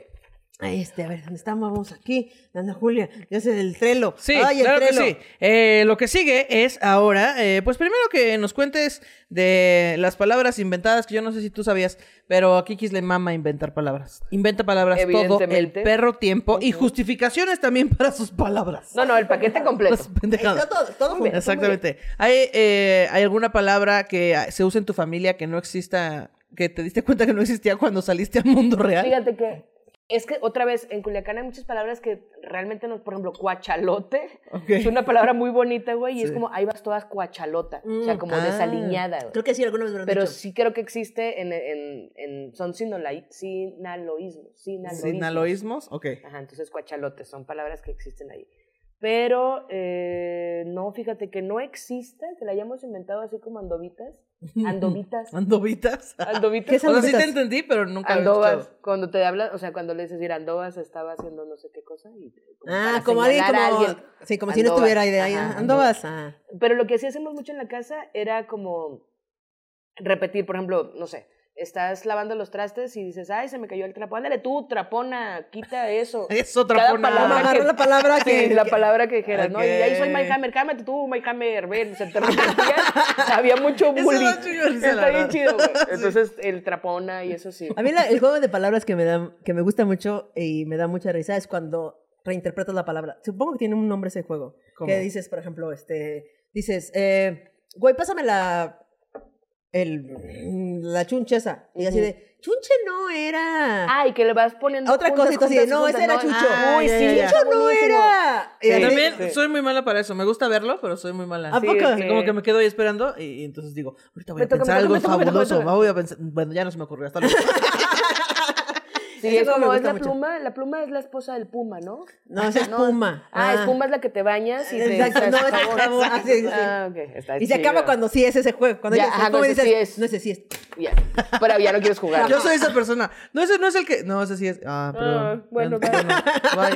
A ver, ¿dónde estamos? Vamos aquí. Ana Julia, ya sé del Trello. Sí, Ay, claro el Trello. que sí. Lo que sigue es ahora, pues primero que nos cuentes de las palabras inventadas, que yo no sé si tú sabías, pero a Kikis le mama inventar palabras. Inventa palabras todo el perro tiempo y justificaciones también para sus palabras. No, el paquete completo. Las pendejadas. Todo junto. Exactamente. ¿Hay alguna palabra que se use en tu familia que no exista, que te diste cuenta que no existía cuando saliste al mundo real? Fíjate que es que otra vez en Culiacán hay muchas palabras que realmente no, por ejemplo, cuachalote. Es una palabra muy bonita, güey, y es como ahí vas todas cuachalotas, o sea, como desaliñada, güey. Creo que sí, alguna vez me lo han Pero dicho. sí creo que existe son sinaloísmos. ¿Sinaloísmos? Ok. Ajá, entonces cuachalotes son palabras que existen ahí. Pero no, fíjate que no existe, que la hayamos inventado así como andovitas. ¿Andovitas? ¿Qué es O sea, sí andovitas? te entendí, pero nunca lo he Andovas, escuchado. cuando te hablas, o sea, cuando le dices ir andovas, estaba haciendo no sé qué cosa. Como alguien, alguien. Sí, como si no Andovas. estuviera ahí de ahí. Ajá, Andovas. Pero lo que sí hacemos mucho en la casa era como repetir, por ejemplo, no sé, estás lavando los trastes y dices, ay, se me cayó el trapo. Ándale tú, trapona, quita eso. Eso, trapona. Agarró la palabra que... Sí, la palabra que dijeras, ¿no? Y Ok. ahí soy My Hammer, cámate tú, My Hammer, ven, se te repetían. Había mucho Eso bullying. da chido risa, la Está bien verdad. chido, güey. Entonces, el trapona y eso sí. A mí el juego de palabras que me gusta mucho y me da mucha risa es cuando reinterpretas la palabra. Supongo que tiene un nombre ese juego. ¿Cómo? Que dices, por ejemplo, dices, güey, pásame la chunche esa. Y así de, chunche no era... Ay, que le vas poniendo Otra juntas, cosita así, juntas, no, juntas, ese era ¿no? Chucho. Uy, ya, sí, ya, ya. ¡Chucho no buenísimo. era! Sí. También Sí. soy muy mala para eso. Me gusta verlo, pero soy muy mala. ¿A Sí, poco? así como que me quedo ahí esperando y entonces digo, ahorita voy a Me toca, pensar me algo toca, me toca, me fabuloso. toca. Voy a pensar... Bueno, ya no se me ocurrió. Hasta luego. Sí, Ese es juego me como es gusta la mucho. pluma. La pluma es la esposa del puma, ¿no? No, esa es Puma. Espuma es la que te bañas y te Exacto, no, echas es jabón. jabón. Ah, sí, sí. Ah, ok, está Y se chido. acaba cuando sí es ese juego. Cuando Ya, ya, ajá, como cuando dices, sí es. no sé si es. Ya. Pero ya no quieres jugar. Yo soy esa persona. No, ese no es el que... No, ese sí es... Ah, perdón. bueno, bye.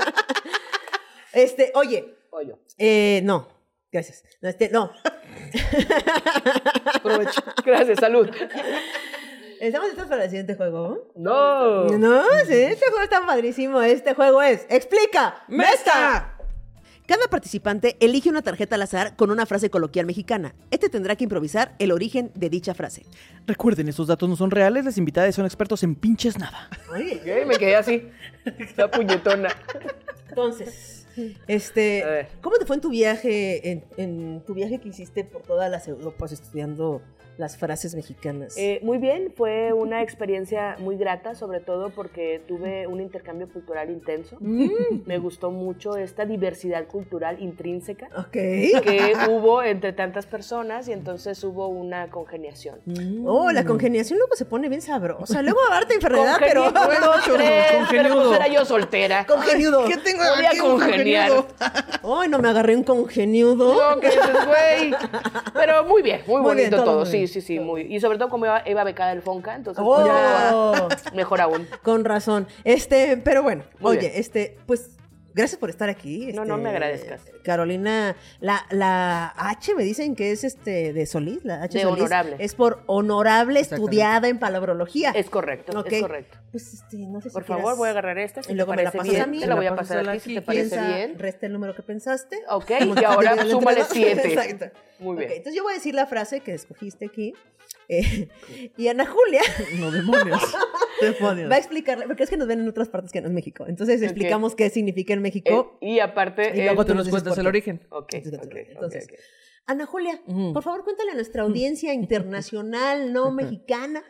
Oye, Oye, no, gracias. No. provecho. Gracias, salud. ¿Estamos listos para el siguiente juego? No. No, sí, este juego está padrísimo. Este juego es ¡Explica! ¡Mesta! Cada participante elige una tarjeta al azar con una frase coloquial mexicana. Este tendrá que improvisar el origen de dicha frase. Recuerden, estos datos no son reales. Las invitadas son expertos en pinches nada. Ok, me quedé así. Esa puñetona. Entonces, A ver. ¿cómo te fue en tu viaje, en tu viaje que hiciste por todas las Europas estudiando las frases mexicanas? Muy bien, fue una experiencia muy grata, sobre todo porque tuve un intercambio cultural intenso. Me gustó mucho esta diversidad cultural intrínseca Ok. que hubo entre tantas personas y entonces hubo una congeniación. Oh, la congeniación luego se pone bien sabrosa. Luego harta enfermedad, pero... Congenido, mucho, pero congeniudo. pues era yo soltera. Congeniudo. ¿Qué tengo Podía aquí? Un congeniar. congeniudo. Ay, no me agarré un congeniudo. No, que dices, güey. Pero muy bien, muy Muy bien, bonito todo todo. muy bien. Sí, muy. Y sobre todo como iba becada del Fonca, entonces pues, ya Oh, mejor aún. con razón. Pero bueno, Muy oye, bien. pues gracias por estar aquí. No me agradezcas. Carolina, la H me dicen que es de Solís, la H De Solís. honorable. Es por honorable Exactamente. estudiada en palabrología. Es correcto, Ok. es correcto. Pues no sé si Por quieras- favor, voy a agarrar esta. Si Y luego te me la parece pasas bien. a mí. Te la voy a Me la pasar pasas aquí si aquí. te parece Piensa, bien. resta el número que pensaste. Ok, Como y ahora divide el súmale entrenador. 7. Exacto. Muy Ok, bien. entonces yo voy a decir la frase que escogiste aquí. Y Ana Julia No, demonios. va a explicarle, porque es que nos ven en otras partes que no en México. Entonces explicamos qué significa en México. Y aparte, Y luego Tú nos nos dices cuentas por el qué. origen. Ok, Entonces, ok. Ana Julia, Ujú. por favor, cuéntale a nuestra audiencia internacional, no mexicana,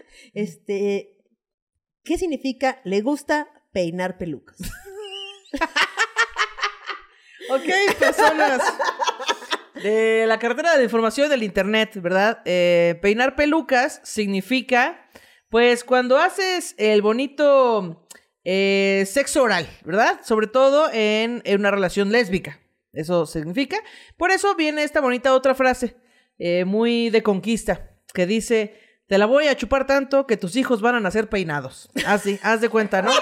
¿qué significa le gusta peinar pelucas? Ok, personas de la cartera de información del internet, ¿verdad? Peinar pelucas significa, pues, cuando haces el bonito sexo oral, ¿verdad? Sobre todo en una relación lésbica. Eso significa. Por eso viene esta bonita otra frase, muy de conquista, que dice: te la voy a chupar tanto que tus hijos van a nacer peinados. Así, haz de cuenta, ¿no?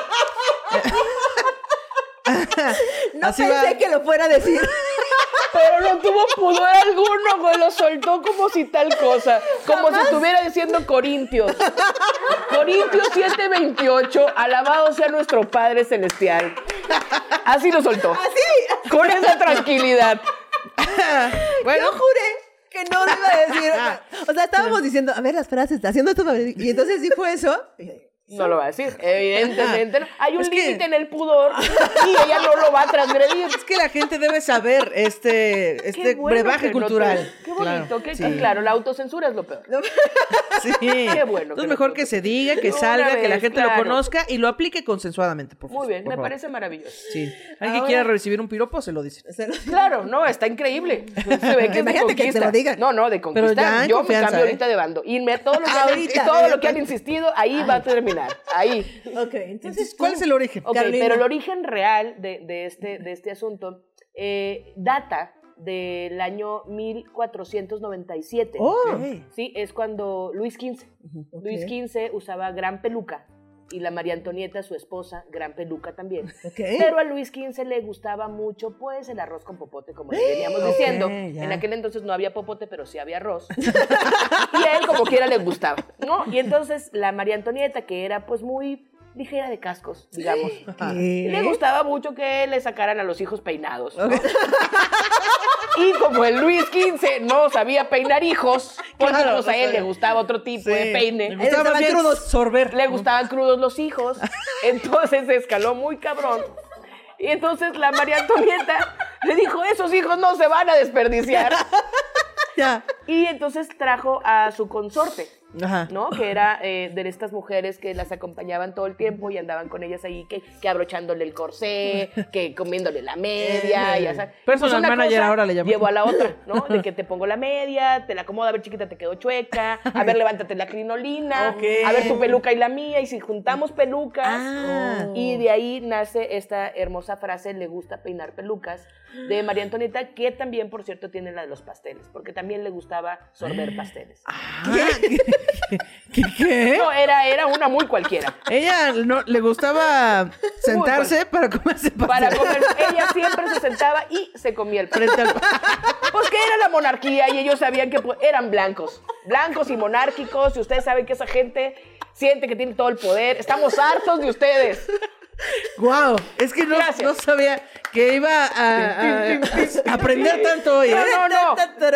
No Así pensé va. que lo fuera a decir. Pero no tuvo pudor alguno, güey. Lo soltó como si tal cosa. Como si estuviera diciendo Corintios. Con Corintios 7:28, alabado sea nuestro Padre Celestial. Así lo soltó. Así. Con esa tranquilidad. Bueno, yo juré que no lo iba a decir. O sea, estábamos diciendo, a ver las frases, haciendo esto. Y entonces dijo eso. No lo va a decir, evidentemente. Hay un límite en el pudor y ella no lo va a transgredir. Es que la gente debe saber este brebaje cultural. Qué bonito, claro, la autocensura es lo peor. Sí. Qué bueno. Entonces mejor que se diga, que salga, que la gente lo conozca y lo aplique consensuadamente, por favor. Muy bien, me parece maravilloso. Sí. Alguien quiera recibir un piropo, se lo dice. Claro, no, está increíble. Se ve que imagínate que te lo digan. No, de conquista. Yo me cambio ahorita de bando. Y todo lo que han insistido, ahí va a terminar. Ahí. Ok, entonces, ¿cuál es el origen? Okay, pero el origen real de este asunto data del año 1497. Sí, es cuando Luis XV. Luis XV usaba gran peluca y la María Antonieta, su esposa, gran peluca también. Pero a Luis XV le gustaba mucho, pues, el arroz con popote, como le veníamos diciendo. En aquel entonces no había popote, pero sí había arroz. Y a él, como quiera, le gustaba, ¿no? Y entonces la María Antonieta, que era, pues, muy ligera de cascos, digamos. Le gustaba mucho que le sacaran a los hijos peinados, ¿no? Y como el Luis XV no sabía peinar hijos, porque pues a él le gustaba otro tipo de peine. Le gustaban crudos sorber. Le gustaban crudos los hijos. Entonces se escaló muy cabrón. Y entonces la María Antonieta le dijo, esos hijos no se van a desperdiciar. Y entonces trajo a su consorte, ¿no? Que era de estas mujeres que las acompañaban todo el tiempo y andaban con ellas ahí, que abrochándole el corsé, que comiéndole la media. Y, o sea, personal pues manager ahora le llaman. Llevo a la otra, ¿no? De que te pongo la media, te la acomodo, a ver chiquita, te quedó chueca, a ver levántate la crinolina, a ver tu peluca y la mía, y si juntamos pelucas, y de ahí nace esta hermosa frase, le gusta peinar pelucas, de María Antonieta, que también, por cierto, tiene la de los pasteles, porque también le gustaba sorber pasteles. ¿Qué? No, era una muy cualquiera. Ella no le gustaba sentarse para comerse pasteles. Para comer, ella siempre se sentaba y se comía el pastel. Pues que era la monarquía y ellos sabían que eran blancos y monárquicos, y ustedes saben que esa gente siente que tiene todo el poder. Estamos hartos de ustedes. Wow, es que no sabía que iba a aprender tanto hoy. No.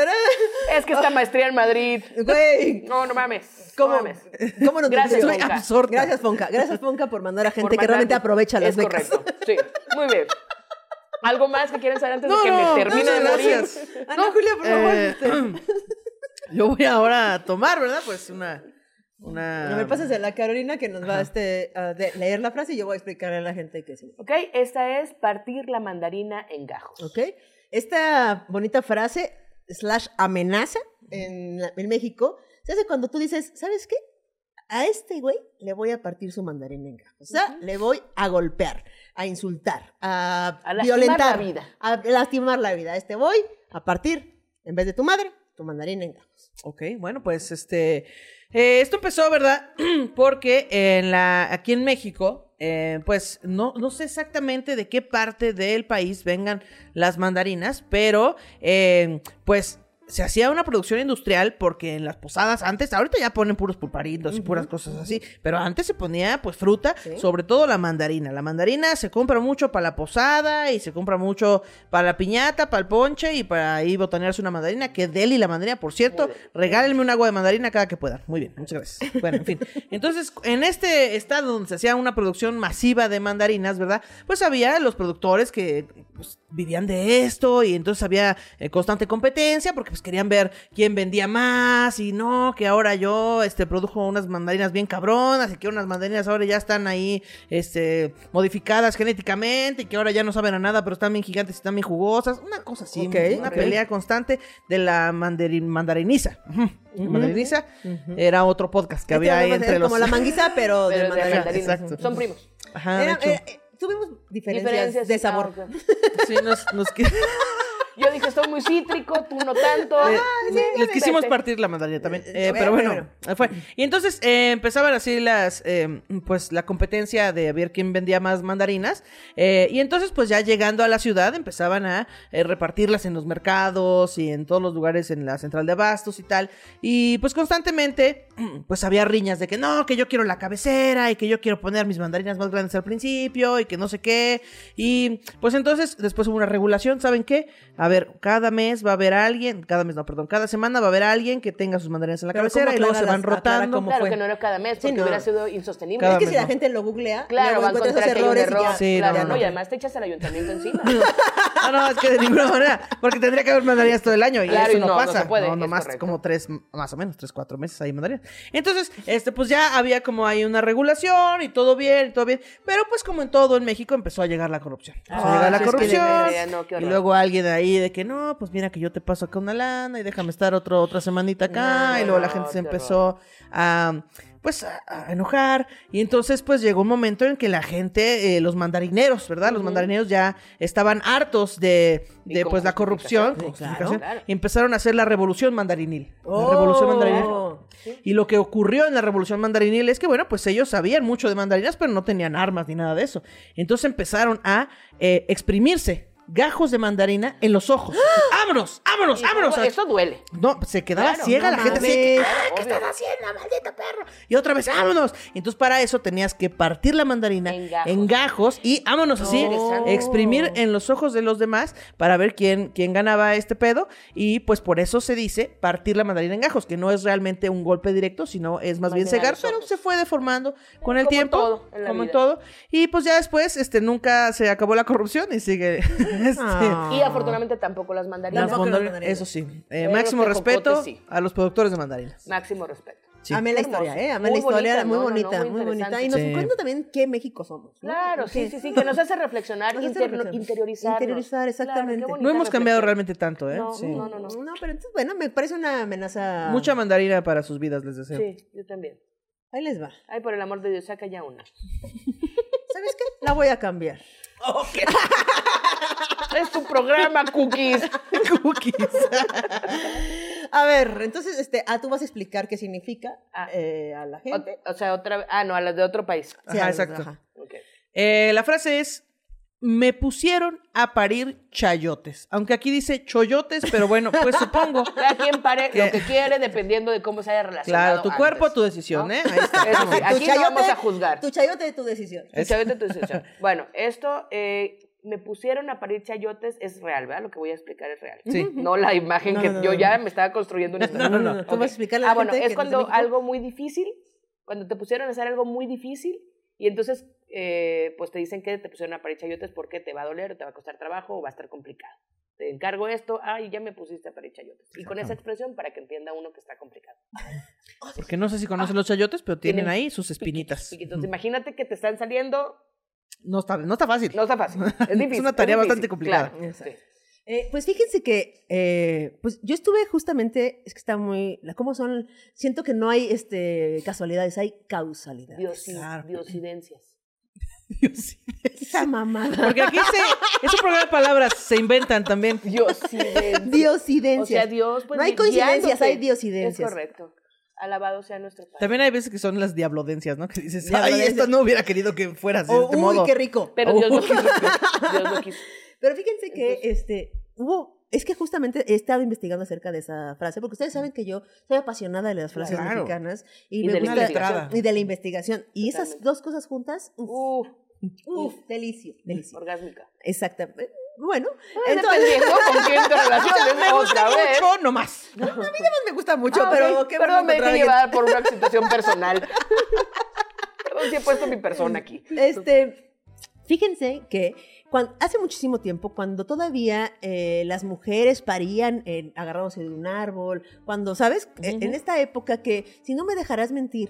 Es que esta maestría en Madrid. Güey. No mames. ¿Cómo nos Gracias, Fonca. Gracias, Fonca, por mandar a gente que realmente aprovecha las becas. Es correcto. Sí, muy bien. ¿Algo más que quieran saber antes de que me termine de morir? Ana Julia, por favor. Yo voy ahora a tomar, ¿verdad? Pues una... No me pases a la Carolina que nos va a leer la frase y yo voy a explicarle a la gente qué significa. Ok, esta es partir la mandarina en gajos. Ok, esta bonita frase / amenaza en México se hace cuando tú dices, ¿sabes qué? A este güey le voy a partir su mandarina en gajos. O sea, le voy a golpear, a insultar, a violentar, la vida. A lastimar la vida. A este voy a partir, en vez de tu madre, tu mandarina en gajos. Ok, bueno, pues esto empezó, ¿verdad? Porque aquí en México, pues no sé exactamente de qué parte del país vengan las mandarinas, pero pues se hacía una producción industrial porque en las posadas antes, ahorita ya ponen puros pulparindos y puras cosas así, pero antes se ponía pues fruta, sobre todo la mandarina. La mandarina se compra mucho para la posada y se compra mucho para la piñata, para el ponche y para ahí botanearse una mandarina, que deli la mandarina, por cierto, regálenme un agua de mandarina cada que puedan. Muy bien, muchas gracias. Bueno, en fin. Entonces, en este estado donde se hacía una producción masiva de mandarinas, ¿verdad? Pues había los productores que pues, vivían de esto y entonces había constante competencia porque pues querían ver quién vendía más y no, que ahora yo produjo unas mandarinas bien cabronas y que unas mandarinas ahora ya están ahí modificadas genéticamente y que ahora ya no saben a nada pero están bien gigantes y están bien jugosas, una cosa así, una pelea constante de la mandariniza. La mandariniza era otro podcast que había ahí entre los... Como la manguiza, pero de mandarina. Exacto. Son primos. Ajá, tuvimos diferencias de sabor. Sí, nos Yo dije, estoy muy cítrico, tú no tanto. Les quisimos partir la mandarina también. Pero bueno, fue. Y entonces empezaban así pues la competencia de ver quién vendía más mandarinas. Y entonces, pues ya llegando a la ciudad, empezaban a repartirlas en los mercados y en todos los lugares, en la central de abastos y tal. Y pues constantemente, pues había riñas de que no, que yo quiero la cabecera y que yo quiero poner mis mandarinas más grandes al principio y que no sé qué. Y pues entonces después hubo una regulación, ¿saben qué? A ver, cada semana va a haber alguien que tenga sus mandarinas en la cabecera y luego se van rotando. Claro que no era cada mes, porque hubiera sido insostenible. Es que si la gente lo googlea, claro, va a encontrar que hay un error. Sí, claro, no. Y además te echas al ayuntamiento encima. No, es que de ninguna manera, porque tendría que haber mandarinas todo el año y claro, eso no pasa. No se puede, no más como 3, más o menos, 3-4 meses hay mandarinas. Entonces, pues ya había como ahí una regulación y todo bien, pero pues como en todo en México empezó a llegar la corrupción. Y luego alguien ahí de que no, pues mira que yo te paso acá una lana y déjame estar otra semanita acá, y luego la gente se empezó a enojar, y entonces pues llegó un momento en que la gente, los mandarineros, ¿verdad? Los mandarineros ya estaban hartos de pues la corrupción, y empezaron a hacer la revolución mandarinil. Y lo que ocurrió en la revolución mandarinil es que, bueno, pues ellos sabían mucho de mandarinas, pero no tenían armas ni nada de eso. Entonces empezaron a exprimirse gajos de mandarina en los ojos. ¡Vámonos! Eso duele. No, se quedaba ciega la gente así. ¿Qué estás haciendo, maldito perro? Y otra vez, ¡vámonos! Y entonces para eso tenías que partir la mandarina en gajos y vámonos así, exprimir en los ojos de los demás para ver quién ganaba este pedo. Y pues por eso se dice partir la mandarina en gajos, que no es realmente un golpe directo, sino es más bien cegar, pero se fue deformando con el tiempo. Como en todo. Y pues ya después, nunca se acabó la corrupción y sigue... Y afortunadamente tampoco las mandarinas. Eso sí. Máximo respeto a los productores de mandarinas. Máximo respeto. Sí. Amé la historia, Amé la historia, muy bonita. Y nos cuenta también qué México somos, ¿no? Claro, sí, que nos hace reflexionar, interiorizar. Interiorizar, exactamente. No hemos cambiado realmente tanto, No, pero entonces, bueno, me parece una amenaza. Mucha mandarina para sus vidas, les deseo. Sí, yo también. Ahí les va. Ay, por el amor de Dios, saca ya una. ¿Sabes qué? La voy a cambiar. Okay. Es tu programa, Cookies. A ver, entonces, tú vas a explicar qué significa a la gente. A las de otro país. Sí, exacto. Okay. La frase es: me pusieron a parir chayotes. Aunque aquí dice choyotes, pero bueno, pues supongo. Cada quien pare lo que quiere, dependiendo de cómo se haya relacionado. Claro, tu cuerpo, tu decisión, ¿no? Ahí está. Eso sí, aquí no vamos a juzgar. Tu chayote, tu decisión. Bueno, esto, me pusieron a parir chayotes, es real, ¿verdad? Lo que voy a explicar es real. Sí. No la imagen yo ya me estaba construyendo una historia. No. ¿Cómo explicarle a la gente? Bueno, es cuando algo muy difícil, cuando te pusieron a hacer algo muy difícil, y entonces pues te dicen que te pusieron a parir chayotes porque te va a doler, o te va a costar trabajo, o va a estar complicado. Te encargo esto, ya me pusiste a parir chayotes. Y con esa expresión para que entienda uno que está complicado. Porque no sé si conocen los chayotes, pero tienen ahí sus espinitas. Piquitos. Imagínate que te están saliendo... No está fácil. No está fácil. Es difícil. Es una tarea bastante complicada. Claro. Sí. Pues fíjense que pues yo estuve justamente, es que está muy, ¿cómo son? Siento que no hay casualidades, hay causalidades. Diosidencias. Esa mamada. Porque aquí es un programa de palabras, se inventan también. Diosidencias. O sea, Dios, pues, no hay coincidencias, hay diosidencias. Es correcto. Alabado sea nuestro Padre. También hay veces que son las diablodencias, ¿no? Que dices, esto no hubiera querido que fuera así de este modo. Uy, qué rico. Pero Dios lo quiso. Pero fíjense que es que justamente he estado investigando acerca de esa frase, porque ustedes saben que yo soy apasionada de las frases mexicanas y me gusta y de la investigación. Y esas dos cosas juntas, delicioso. Orgásmica. Exactamente. Bueno, entonces, dependiendo con quién te relaciones, me gusta mucho, no más. A mí me gusta mucho, pero qué perdón, me dejé llevar por una situación personal. Perdón, si he puesto mi persona aquí. Fíjense que hace muchísimo tiempo, cuando todavía las mujeres parían agarrándose de un árbol, cuando, ¿sabes? En esta época que, si no me dejarás mentir,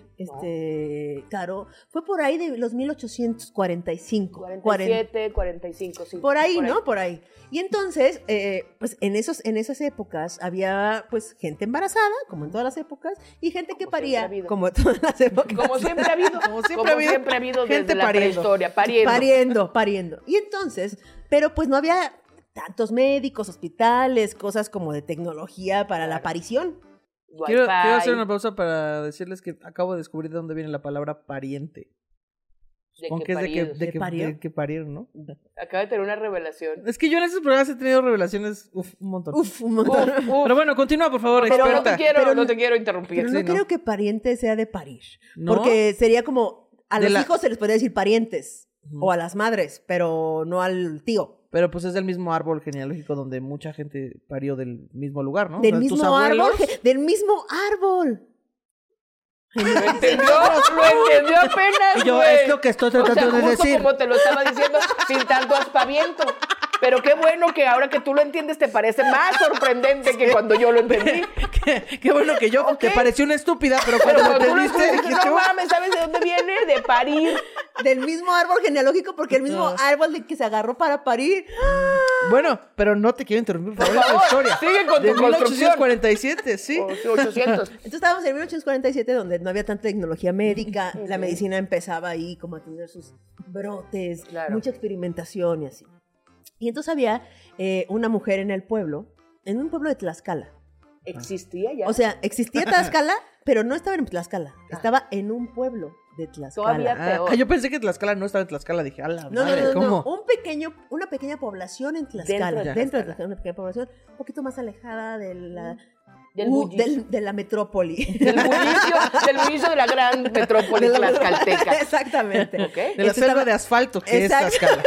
Caro, fue por ahí de los 1845. 47, 45, sí. Por ahí, ¿no? Por ahí. Y entonces, pues en esas épocas había, pues, gente embarazada, como en todas las épocas, y gente que paría, como en todas las épocas. Como siempre ha habido. Como siempre ha habido gente desde la prehistoria, pariendo. Pariendo. Y entonces, pero pues no había tantos médicos, hospitales, cosas como de tecnología para la aparición. Quiero hacer una pausa para decirles que acabo de descubrir de dónde viene la palabra pariente. Aunque es de que parieron, ¿no? Acaba de tener una revelación. Es que yo en estos programas he tenido revelaciones, un montón. Un montón. Pero bueno, continúa, por favor, experta. No te quiero interrumpir. Pero no creo que pariente sea de parir. ¿No? Porque sería como, a los hijos se les podría decir parientes, o a las madres, pero no al tío. Pero pues es del mismo árbol genealógico donde mucha gente parió del mismo lugar, ¿no? Del mismo árbol. Del mismo árbol. Lo entendió apenas. Y yo, es lo que estoy tratando de decir. Como te lo estaba diciendo, sin tanto aspaviento. Pero qué bueno que ahora que tú lo entiendes te parece más sorprendente que cuando yo lo entendí. Qué bueno que yo, te pareció una estúpida, pero cuando lo entendiste, dijiste, no mames, ¿sabes de dónde viene? De parir. Del mismo árbol genealógico, porque el mismo árbol de que se agarró para parir. Bueno, pero no te quiero interrumpir, por favor, la historia. Sigue con de tu construcción. 1847, sí. 800. Entonces estábamos en 1847, donde no había tanta tecnología médica, la medicina empezaba ahí como a tener sus brotes, mucha experimentación y así. Y entonces había una mujer en el pueblo, en un pueblo de Tlaxcala. ¿Existía ya? O sea, existía Tlaxcala, pero no estaba en Tlaxcala, estaba en un pueblo de Tlaxcala. Todavía peor. Yo pensé que Tlaxcala no estaba en Tlaxcala, dije, madre, ¿cómo? No, una pequeña población en Tlaxcala, dentro de Tlaxcala, una pequeña población, un poquito más alejada de la... de la metrópoli. Del bullicio de la gran metrópoli tlaxcalteca. Exactamente. Okay. De la selva de asfalto que es Tlaxcala.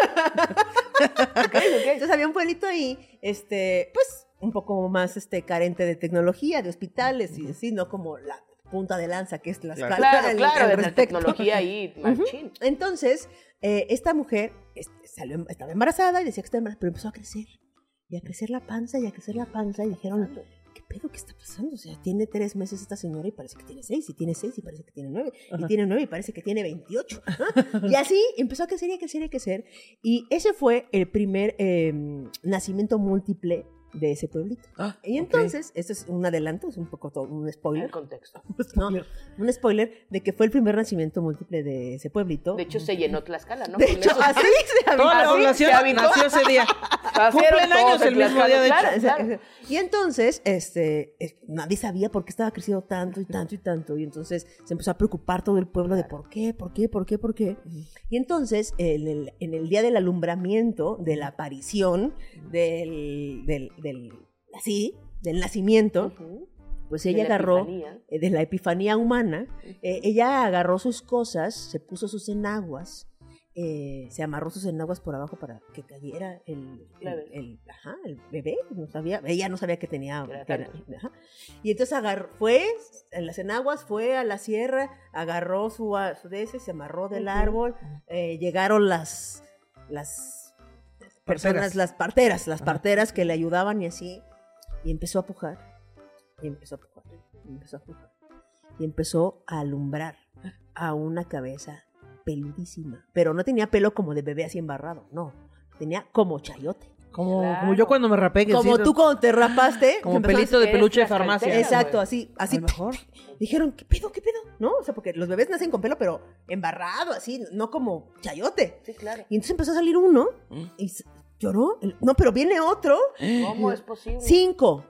Okay. Entonces había un pueblito ahí, pues, un poco más carente de tecnología, de hospitales y así, no como la punta de lanza que es Tlaxcala. Claro, de la tecnología ahí, machín. Entonces, esta mujer estaba embarazada y decía que estaba embarazada, pero empezó a crecer. Y a crecer la panza, y dijeron, ¿qué pedo? ¿Qué está pasando? O sea, tiene 3 meses esta señora y parece que tiene 6, y tiene 6 y parece que tiene 9, y tiene 9 y parece que tiene 28. Y así empezó a crecer y a crecer y a crecer. Y ese fue el primer nacimiento múltiple de ese pueblito. Y entonces, esto es un adelanto, es un poco un spoiler. El contexto. No, un spoiler de que fue el primer nacimiento múltiple de ese pueblito. De hecho, se llenó Tlaxcala, ¿no? De hecho, así se habitó. Toda la población nació ese día. Cumplen años el mismo día, de hecho. Claro. Y entonces, nadie sabía por qué estaba creciendo tanto y tanto y tanto. Y entonces se empezó a preocupar todo el pueblo de por qué. Y entonces, en el día del alumbramiento, de la aparición, del nacimiento, pues ella agarró, de la epifanía humana, ella agarró sus cosas, se puso sus enaguas, se amarró sus enaguas por abajo para que cayera el bebé, ella no sabía que tenía. Y entonces fue en las enaguas, fue a la sierra, agarró su se amarró del árbol, llegaron las personas, las parteras que le ayudaban y así, y empezó a pujar, y empezó a alumbrar a una cabeza peludísima, pero no tenía pelo como de bebé así embarrado, no, tenía como chayote. Como yo cuando me rapé. Como tú cuando te rapaste. Como pelito de peluche de farmacia. Exacto, así. A lo mejor. Dijeron, ¿qué pedo? ¿No? O sea, porque los bebés nacen con pelo, pero embarrado, así, no como chayote. Sí, claro. Y entonces empezó a salir uno y lloró. No, pero viene otro. ¿Cómo es posible? 5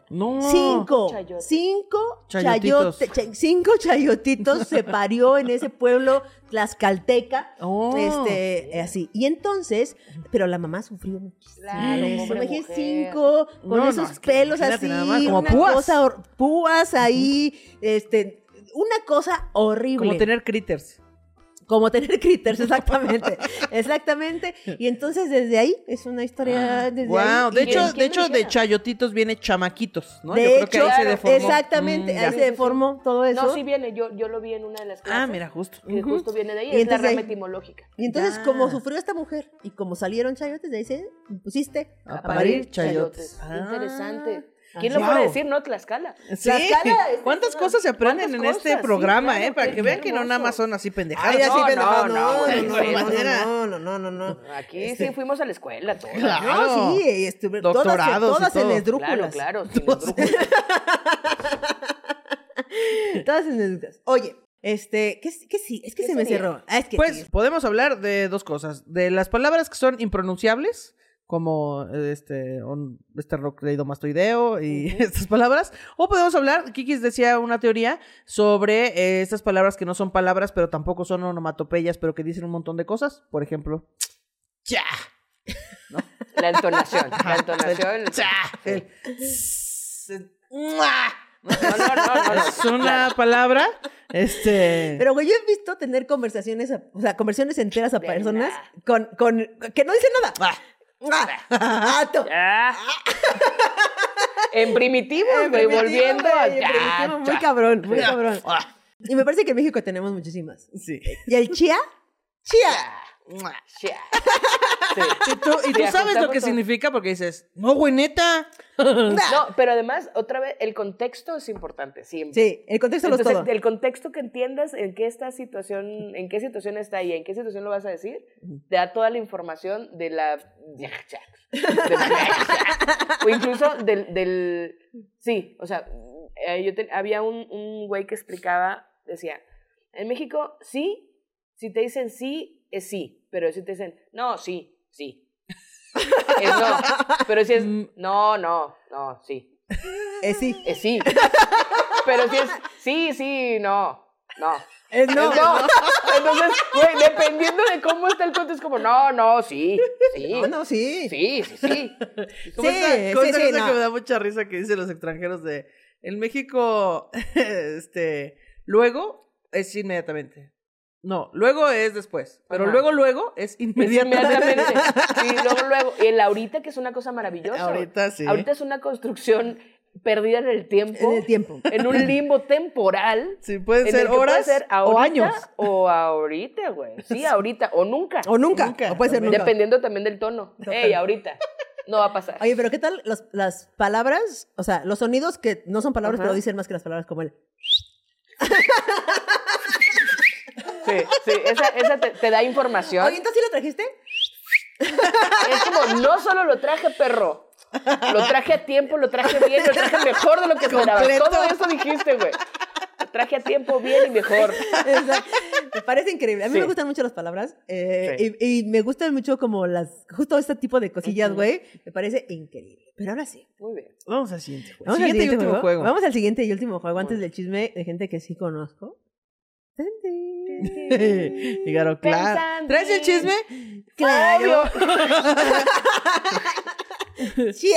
chayotitos se parió en ese pueblo tlaxcalteca. Así. Y entonces, pero la mamá sufrió muchísimo. Imagínate 5 con esos pelos así, como una púas. Púas ahí, una cosa horrible. Como tener critters, exactamente. Y entonces desde ahí es una historia desde ahí. De hecho de chayotitos viene chamaquitos, ¿no? De hecho, creo que ahí se deformó. Exactamente, ahí se deformó todo eso. No, sí viene, yo lo vi en una de las clases. Mira, justo. Que justo viene de ahí, Y es la entonces rama etimológica. Y entonces, como sufrió esta mujer y como salieron chayotes, de ahí se pusiste a parir chayotes. Interesante. ¿Quién lo puede decir? No, Tlaxcala. Sí. ¿Cuántas cosas se aprenden en este programa, para que vean que no nada más son así pendejadas? No. Aquí sí fuimos a la escuela todas. Claro. Sí, doctorados todas en esdrújulas. Claro, sin esdrújulas. Todas en esdrújulas. Oye, ¿qué sí? Es que se me cerró. Podemos hablar de 2 cosas. De las palabras que son impronunciables, como esterocleidomastoideo y estas palabras. O podemos hablar, Kikis decía una teoría sobre estas palabras que no son palabras, pero tampoco son onomatopeyas, pero que dicen un montón de cosas. Por ejemplo, ¡cha! ¿No? La entonación. ¡cha! No. Es una palabra, Pero, güey, yo he visto tener conversaciones enteras a personas con que no dicen nada. En primitivo, güey, volviendo a... Muy cabrón. Y me parece que en México tenemos muchísimas. Sí. ¿Y el chía? Sí. Y tú sabes lo que significa porque dices, no, güey, neta. No, pero además, otra vez, el contexto es importante, siempre. Sí, el contexto lo es todo. El contexto que entiendas en qué situación está y en qué situación lo vas a decir, te da toda la información de la... o incluso del... Sí, o sea, había un güey que explicaba, decía, en México, sí, si te dicen sí, es sí, pero si te dicen, no, sí. Es no, pero si es no, sí. Es sí. Es sí. Pero si es sí, no. Es no. Entonces, güey, dependiendo de cómo está el contexto, es como, no, sí. No, sí. Sí. Como esa cosa que me da mucha risa que dicen los extranjeros de, en México, luego es inmediatamente. No, luego es después, pero luego es inmediatamente. Sí, luego. Y el ahorita, que es una cosa maravillosa. Ahorita sí. Ahorita es una construcción perdida en el tiempo. En un limbo temporal. Sí, pueden ser horas o años. O ahorita, güey. Sí, ahorita. O nunca. O puede ser nunca. Dependiendo también del tono. Ey, ahorita. No va a pasar. Oye, pero ¿qué tal las palabras? O sea, los sonidos que no son palabras, pero dicen más que las palabras, como el... Sí, esa te da información. Oye, ¿entonces sí lo trajiste? Es como, no solo lo traje, perro. Lo traje a tiempo, lo traje bien, lo traje mejor de lo que esperaba. Todo eso dijiste, güey. Lo traje a tiempo, bien y mejor. Exacto. Me parece increíble. A mí me gustan mucho las palabras. Y me gustan mucho como justo este tipo de cosillas, güey. Me parece increíble. Pero ahora sí. Muy bien. Vamos al siguiente juego. Siguiente y último juego. Vamos al siguiente y último juego antes del chisme de gente que sí conozco. Dígalo, claro. ¿Traes el chisme? Claro. Chía.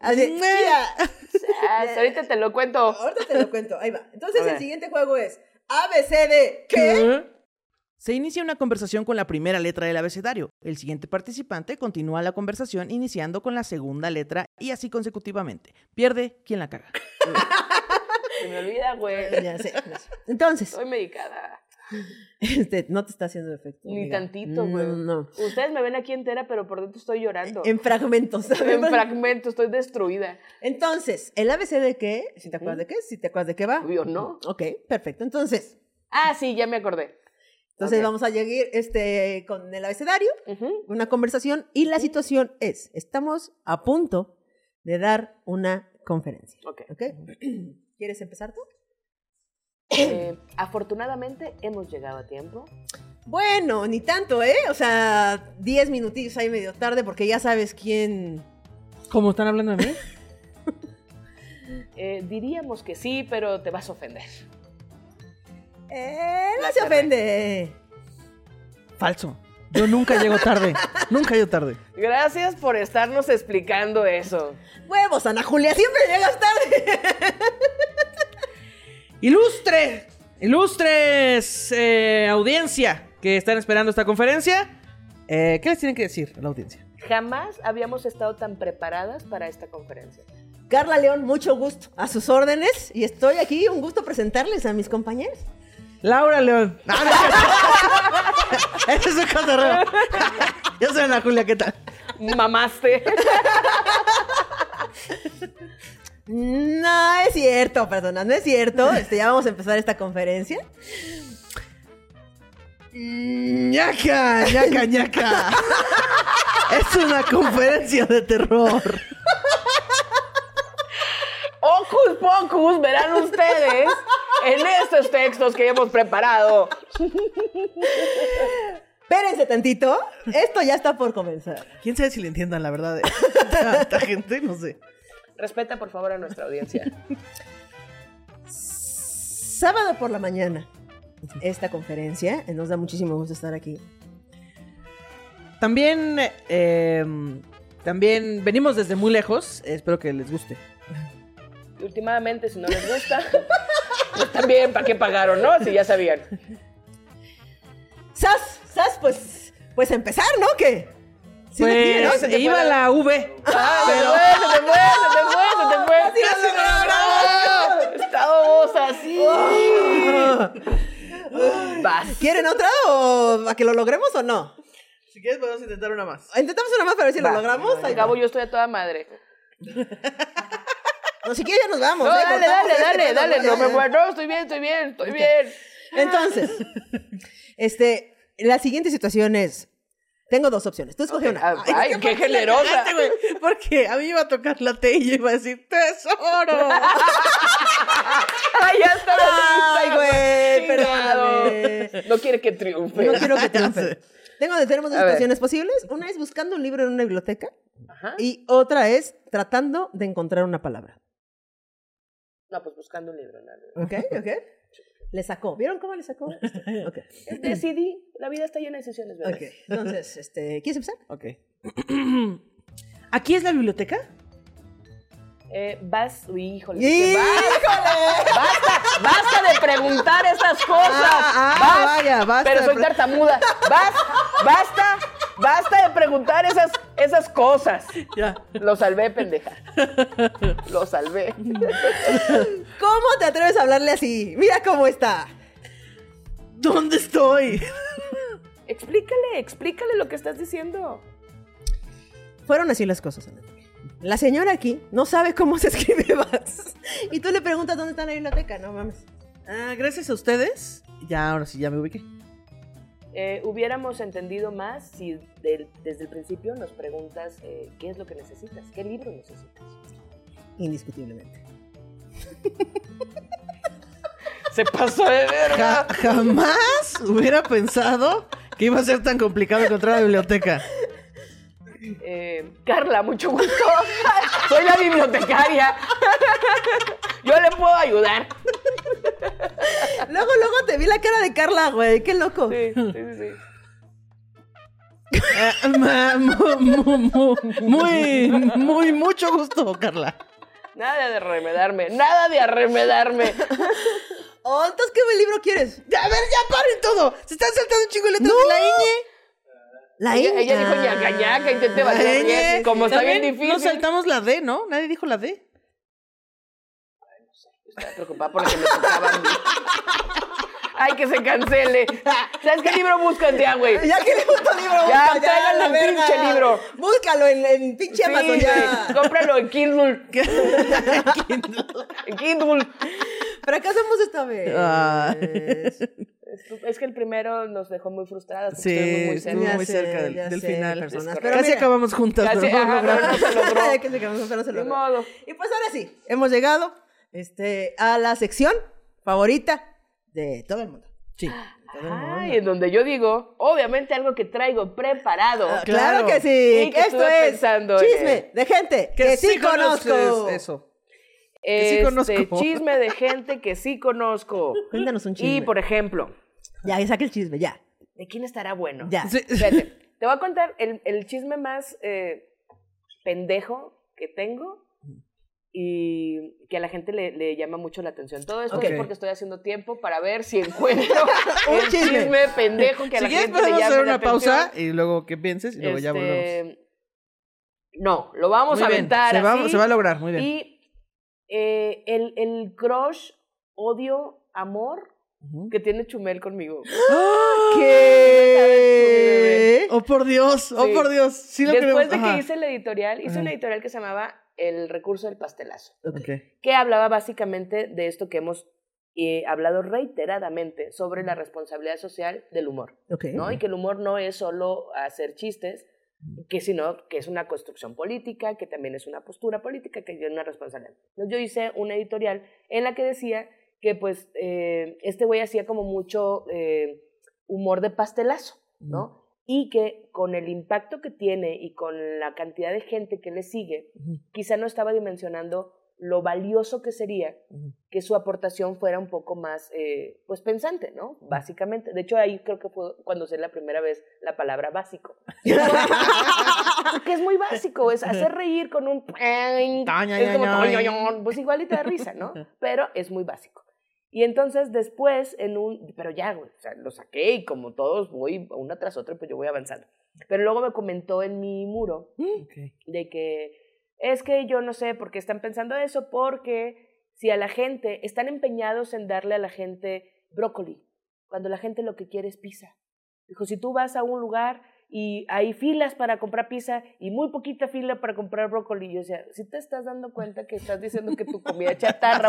Ahorita te lo cuento. Ahí va. Entonces el siguiente juego es ABCD. ¿Qué? Se inicia una conversación con la primera letra del abecedario. El siguiente participante continúa la conversación iniciando con la segunda letra y así consecutivamente. Pierde quien la caga. Se me olvida, güey. Ya sé. Entonces. Estoy medicada. No te está haciendo efecto. Ni tantito, güey. No. Ustedes me ven aquí entera, pero por dentro estoy llorando. En fragmentos. Estoy destruida. Entonces, ¿el ABC de qué? ¿Si te acuerdas de qué? ¿Si te acuerdas de qué va? Obvio, no. Ok, perfecto. Entonces. Sí, ya me acordé. Entonces vamos a llegar con el abecedario, una conversación, y la situación es, estamos a punto de dar una conferencia. Ok. ¿Quieres empezar tú? Afortunadamente hemos llegado a tiempo. Bueno, ni tanto, ¿eh? O sea, 10 minutillos ahí medio tarde porque ya sabes quién... ¿Cómo están hablando de mí? Diríamos que sí, pero te vas a ofender. No se ofende. Falso. Yo nunca llego tarde. Nunca llego tarde. Gracias por estarnos explicando eso. Huevos, Ana Julia, siempre llegas tarde. Ilustres audiencia que están esperando esta conferencia. ¿Qué les tienen que decir a la audiencia? Jamás habíamos estado tan preparadas para esta conferencia. Carla León, mucho gusto. A sus órdenes. Y estoy aquí, un gusto presentarles a mis compañeros. Laura León. Ese es su cotorreo. Yo soy Ana Julia, ¿qué tal? Mamaste. No es cierto, perdona, no es cierto. Ya vamos a empezar esta conferencia. ¡Ñaca! Es una conferencia de terror. Hocus Pocus, verán ustedes en estos textos que hemos preparado. espérense tantito. Esto ya está por comenzar. ¿Quién sabe si le entiendan la verdad de tanta gente? No sé. Respeta, por favor, a nuestra audiencia. Sábado por la mañana, esta conferencia. Nos da muchísimo gusto estar aquí. También venimos desde muy lejos. Espero que les guste. Y últimamente, si no les gusta, pues también, ¿para qué pagaron, no? Si ya sabían. ¡Sas! Pues empezar, ¿no? ¿Qué? ¿Sí Pues me entiendes? iba la V. Se te fue. Estábamos así. Vas. ¿Quieren otra o a que lo logremos o no? Si quieres podemos intentar una más. Intentamos una más para ver si lo logramos. Al cabo, yo estoy a toda madre. No, si quieres ya nos vamos. No, Cortamos dale. ya, No me ya. muero. No, estoy bien. Entonces, la siguiente situación es... Tengo dos opciones. Tú escoge una. Ay, qué generosa. Porque a mí iba a tocar la T y yo iba a decir ¡tesoro! Ay, ya está. Ay, güey, Chingado. perdóname. No quiere que triunfe. No quiero que triunfe. sé. Tenemos dos A ver. situaciones posibles. Una es buscando un libro en una biblioteca Ajá. y otra es tratando de encontrar una palabra. No, pues buscando un libro. ¿Ok? Le sacó. ¿Vieron cómo le sacó? Ok. Decidí. La vida está llena de decisiones, ¿verdad? Ok. Entonces, ¿quieres empezar? Ok. ¿Aquí es la biblioteca? Híjole. ¡Híjole! Basta de preguntar esas cosas. Vaya, basta. Pero soy tartamuda. Basta de preguntar esas cosas. Ya. Lo salvé, pendeja. Lo salvé. ¿Cómo te atreves a hablarle así? Mira cómo está. ¿Dónde estoy? Explícale lo que estás diciendo. Fueron así las cosas, Ana. La señora aquí no sabe cómo se escribe Vaz. Y tú le preguntas dónde está la biblioteca, no mames. Gracias a ustedes. Ya, ahora sí, ya me ubiqué. Hubiéramos entendido más si desde el principio nos preguntas qué es lo que necesitas, qué libro necesitas. Indiscutiblemente. Se pasó de verga. Jamás hubiera pensado que iba a ser tan complicado encontrar la biblioteca. Carla, mucho gusto. Soy la bibliotecaria. Yo le puedo ayudar. Luego te vi la cara de Carla, güey. Qué loco. Sí. Mucho gusto, Carla. Nada de arremedarme. Oh, entonces, ¿qué libro quieres? A ver, ya paren todo. Se están saltando un chingo de letras de la ñ. La Ella dijo ñaca, intente valer bien. Como está bien También difícil. nos saltamos la D, ¿no? Nadie dijo la D. Estaba preocupada por lo que me tocaba a mí. Ay, que se cancele. ¿Sabes qué libro buscan ya, güey? Ya que le gusta el libro, Ya, busca, tráiganle la el verga. pinche libro. Búscalo en pinche Amazon ya. Sí, cómpralo en Kindle. En Kindle. Fracasamos esta vez. Ah. Es que el primero nos dejó muy frustradas. porque Sí, estuvimos muy estuvo cerca. muy cerca del final. personas. Es Pero Casi mira, acabamos juntas, Casi, pero no ajá, logramos. no se logró. que se acabó, pero se Ni logró. modo. Y pues ahora sí, hemos llegado a la sección favorita de todo el mundo. Sí. Ay, en donde yo digo, obviamente algo que traigo preparado. Claro Claro. que sí. Y que Esto estuve es pensando en chisme de gente que sí conozco. Eso. que sí conozco. Chisme de gente que sí conozco. Cuéntanos un chisme. Y, por ejemplo, Ya, saca el chisme, ya. ¿de quién estará bueno? Ya. Sí. Fíjate, te voy a contar el chisme más pendejo que tengo y que a la gente le llama mucho la atención. Todo esto Ok. es porque estoy haciendo tiempo para ver si encuentro Un el chisme pendejo que a Si la quieres gente le podemos llame hacer la una pausa atención. y luego que pienses y luego ya volvemos. No, lo vamos Muy a bien, aventar así. se va a lograr, muy bien. Y el crush, odio, amor Ujú. que tiene Chumel conmigo. ¿Qué? Oh, por Dios, Sí. por Dios. Sí lo Después queremos. de Ajá. que hice el editorial, hice Ajá. una editorial que se llamaba El recurso del pastelazo, Ok. que hablaba básicamente de esto que hemos hablado reiteradamente sobre la responsabilidad social del humor, Ok. ¿no? Y que el humor no es solo hacer chistes, sino que es una construcción política, que también es una postura política, que tiene una responsabilidad. Entonces, yo hice una editorial en la que decía que pues este güey hacía como mucho humor de pastelazo, ¿no? y que con el impacto que tiene y con la cantidad de gente que le sigue, quizá no estaba dimensionando lo valioso que sería que su aportación fuera un poco más, pues, pensante, ¿no? Básicamente. De hecho, ahí creo que fue cuando usé la primera vez la palabra básico. Porque es muy básico, es hacer reír con un... Es como... Pues igual y te da risa, ¿no? Pero es muy básico. Y entonces después, pero ya, güey, o sea, lo saqué y como todos voy una tras otra, pues yo voy avanzando. Pero luego me comentó en mi muro de que es que yo no sé por qué están pensando eso, porque si a la gente, están empeñados en darle a la gente brócoli, cuando la gente lo que quiere es pizza. Dijo, si tú vas a un lugar y hay filas para comprar pizza y muy poquita fila para comprar brócoli, y yo decía, si te estás dando cuenta que estás diciendo que tu comida chatarra,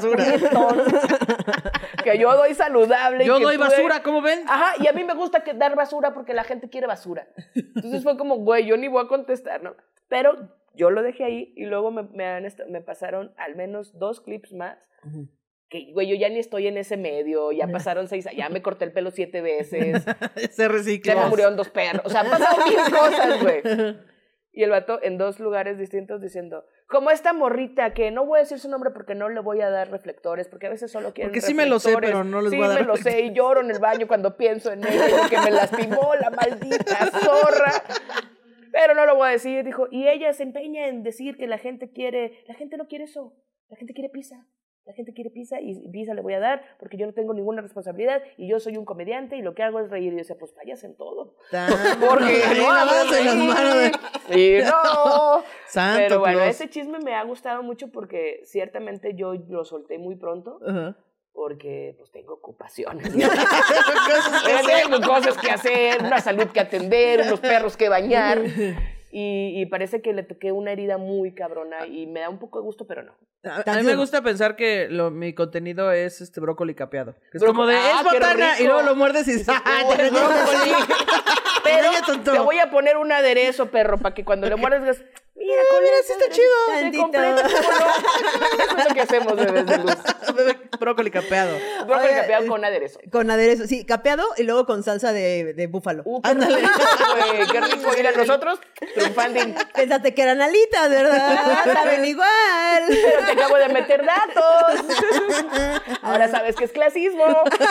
que yo doy saludable. Yo doy basura, ¿cómo ven? Ajá, y a mí me gusta dar basura porque la gente quiere basura. Entonces fue como, güey, yo ni voy a contestar, ¿no? Pero yo lo dejé ahí y luego me pasaron al menos 2 clips más. Que, güey, yo ya ni estoy en ese medio, ya pasaron 6, ya me corté el pelo 7 veces. Se recicla. Se me murieron 2 perros. O sea, han pasado 1000 cosas, güey. Y el vato en 2 lugares distintos diciendo, como esta morrita, que no voy a decir su nombre porque no le voy a dar reflectores, porque a veces solo quieren reflectores. Porque sí me lo sé, pero no les voy a dar reflectores. Sí, me lo sé, y lloro en el baño cuando pienso en ella, porque me lastimó la maldita zorra. Pero no lo voy a decir, dijo, y ella se empeña en decir que la gente no quiere eso, la gente quiere pizza. La gente quiere pizza y pizza le voy a dar porque yo no tengo ninguna responsabilidad y yo soy un comediante y lo que hago es reír. Y yo decía, pues fallas en todo. Porque no hagas en las manos de... Y no. Santo pero bueno, Dios. ese chisme me ha gustado mucho porque ciertamente yo lo solté muy pronto. Porque pues tengo ocupaciones. Tengo cosas que hacer, una salud que atender, unos perros que bañar. Y parece que le toqué una herida muy cabrona y me da un poco de gusto, pero no. A mí me gusta pensar que mi contenido es brócoli capeado. Es como de, es botana, y luego lo muerdes y dices, es brócoli. Pero te voy a poner un aderezo, perro, para que cuando le muerdes digas, mira, sí está chido. Completo, eso es lo que hacemos, bebés de luz. Brócoli capeado. Brócoli capeado con aderezo. Con aderezo, sí, capeado y luego con salsa de búfalo. Ándale. Qué rico. Mira, nosotros triunfando. Pénsate que eran alitas, ¿verdad? Saben igual. Pero te acabo de meter datos. Ahora sabes que es clasismo.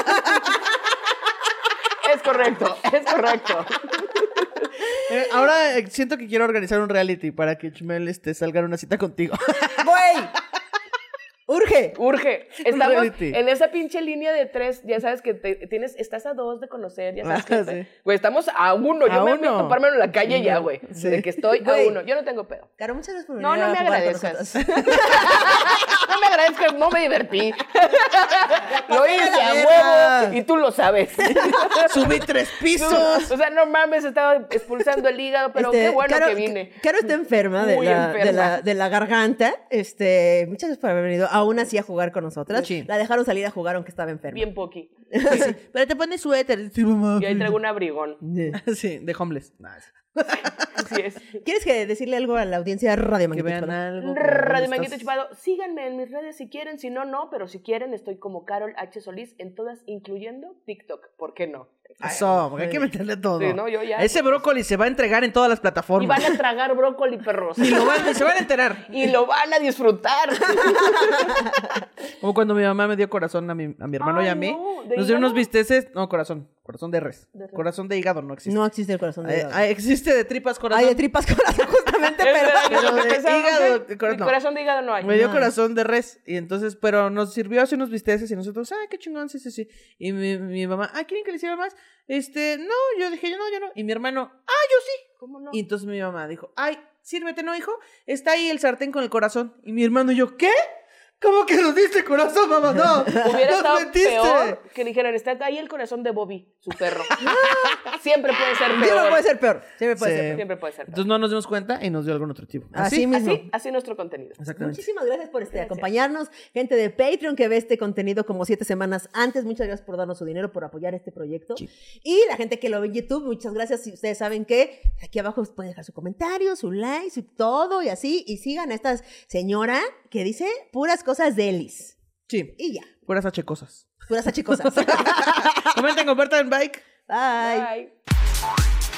Es correcto. Ahora siento que quiero organizar un reality para que Chumel salga en una cita contigo. ¡Güey! Urge. Estamos en esa pinche línea de 3, ya sabes que estás a 2 de conocer, ya sabes que... Sí. Güey, estamos a 1. Yo me voy a toparme en la calle ya, güey. Sí. De que estoy a 1. Yo no tengo pedo. Caro, muchas gracias por venir. No me agradezcas. No me agradezcas, no me divertí. Lo hice a huevo y tú lo sabes. Subí 3 pisos. O sea, no mames, estaba expulsando el hígado, pero qué bueno que vine. Caro está enferma de la garganta. Muchas gracias por haber venido. Aún así a jugar con nosotras. Sí. La dejaron salir a jugar aunque estaba enferma. Bien poqui. Sí. Pero te pones suéter. Sí, mamá. Y ahí traigo un abrigón. Sí, de homeless. Así es. ¿Quieres decirle algo a la audiencia de Radio Manguito Que vean Chupado? algo. Radio Manguito Chupado. Síganme en mis redes si quieren. Si no, no. Pero si quieren, estoy como Carol H. Solís en todas, incluyendo TikTok. ¿Por qué no? Eso, porque hay que meterle todo. Sí, no, yo ya. Ese brócoli se va a entregar en todas las Y plataformas. van a tragar brócoli, perros. Y se van a enterar. Y lo van a disfrutar. Como cuando mi mamá me dio corazón a mi hermano y a mí. No, Nos dieron unos bisteces. No, corazón de res. Corazón de hígado no existe. No existe el corazón de hígado. Existe de tripas corazón. Hay de tripas corazón justamente, pero de hígado. Corazón de hígado no hay. Me dio corazón de res. Y entonces, pero nos sirvió hace unos bisteces y nosotros, qué chingón, sí. Y mi mamá, ¿quieren que le sirva más? No, yo dije, yo no. Y mi hermano, yo sí. ¿Cómo no? Y entonces mi mamá dijo, sírvete, ¿no, hijo? Está ahí el sartén con el corazón. Y mi hermano y yo, ¿qué? ¿Cómo que nos diste corazón, mamá? No, hubiera estado metiste. peor que dijeran, está ahí el corazón de Bobby, su perro. Siempre puede ser peor. Siempre puede ser peor. Siempre puede ser peor. Entonces no nos dimos cuenta y nos dio algún otro tipo. Así mismo. Así nuestro contenido. Exactamente. Muchísimas gracias por acompañarnos. Gente de Patreon que ve este contenido como 7 semanas antes. Muchas gracias por darnos su dinero, por apoyar este proyecto. Sí. Y la gente que lo ve en YouTube, muchas gracias. Si ustedes saben que aquí abajo pueden dejar su comentario, su like, su todo y así. Y sigan a esta señora que dice puras cosas delis. Sí. Y ya. Puras H cosas. Puras H cosas. Comenten, compartan, bye. Bye.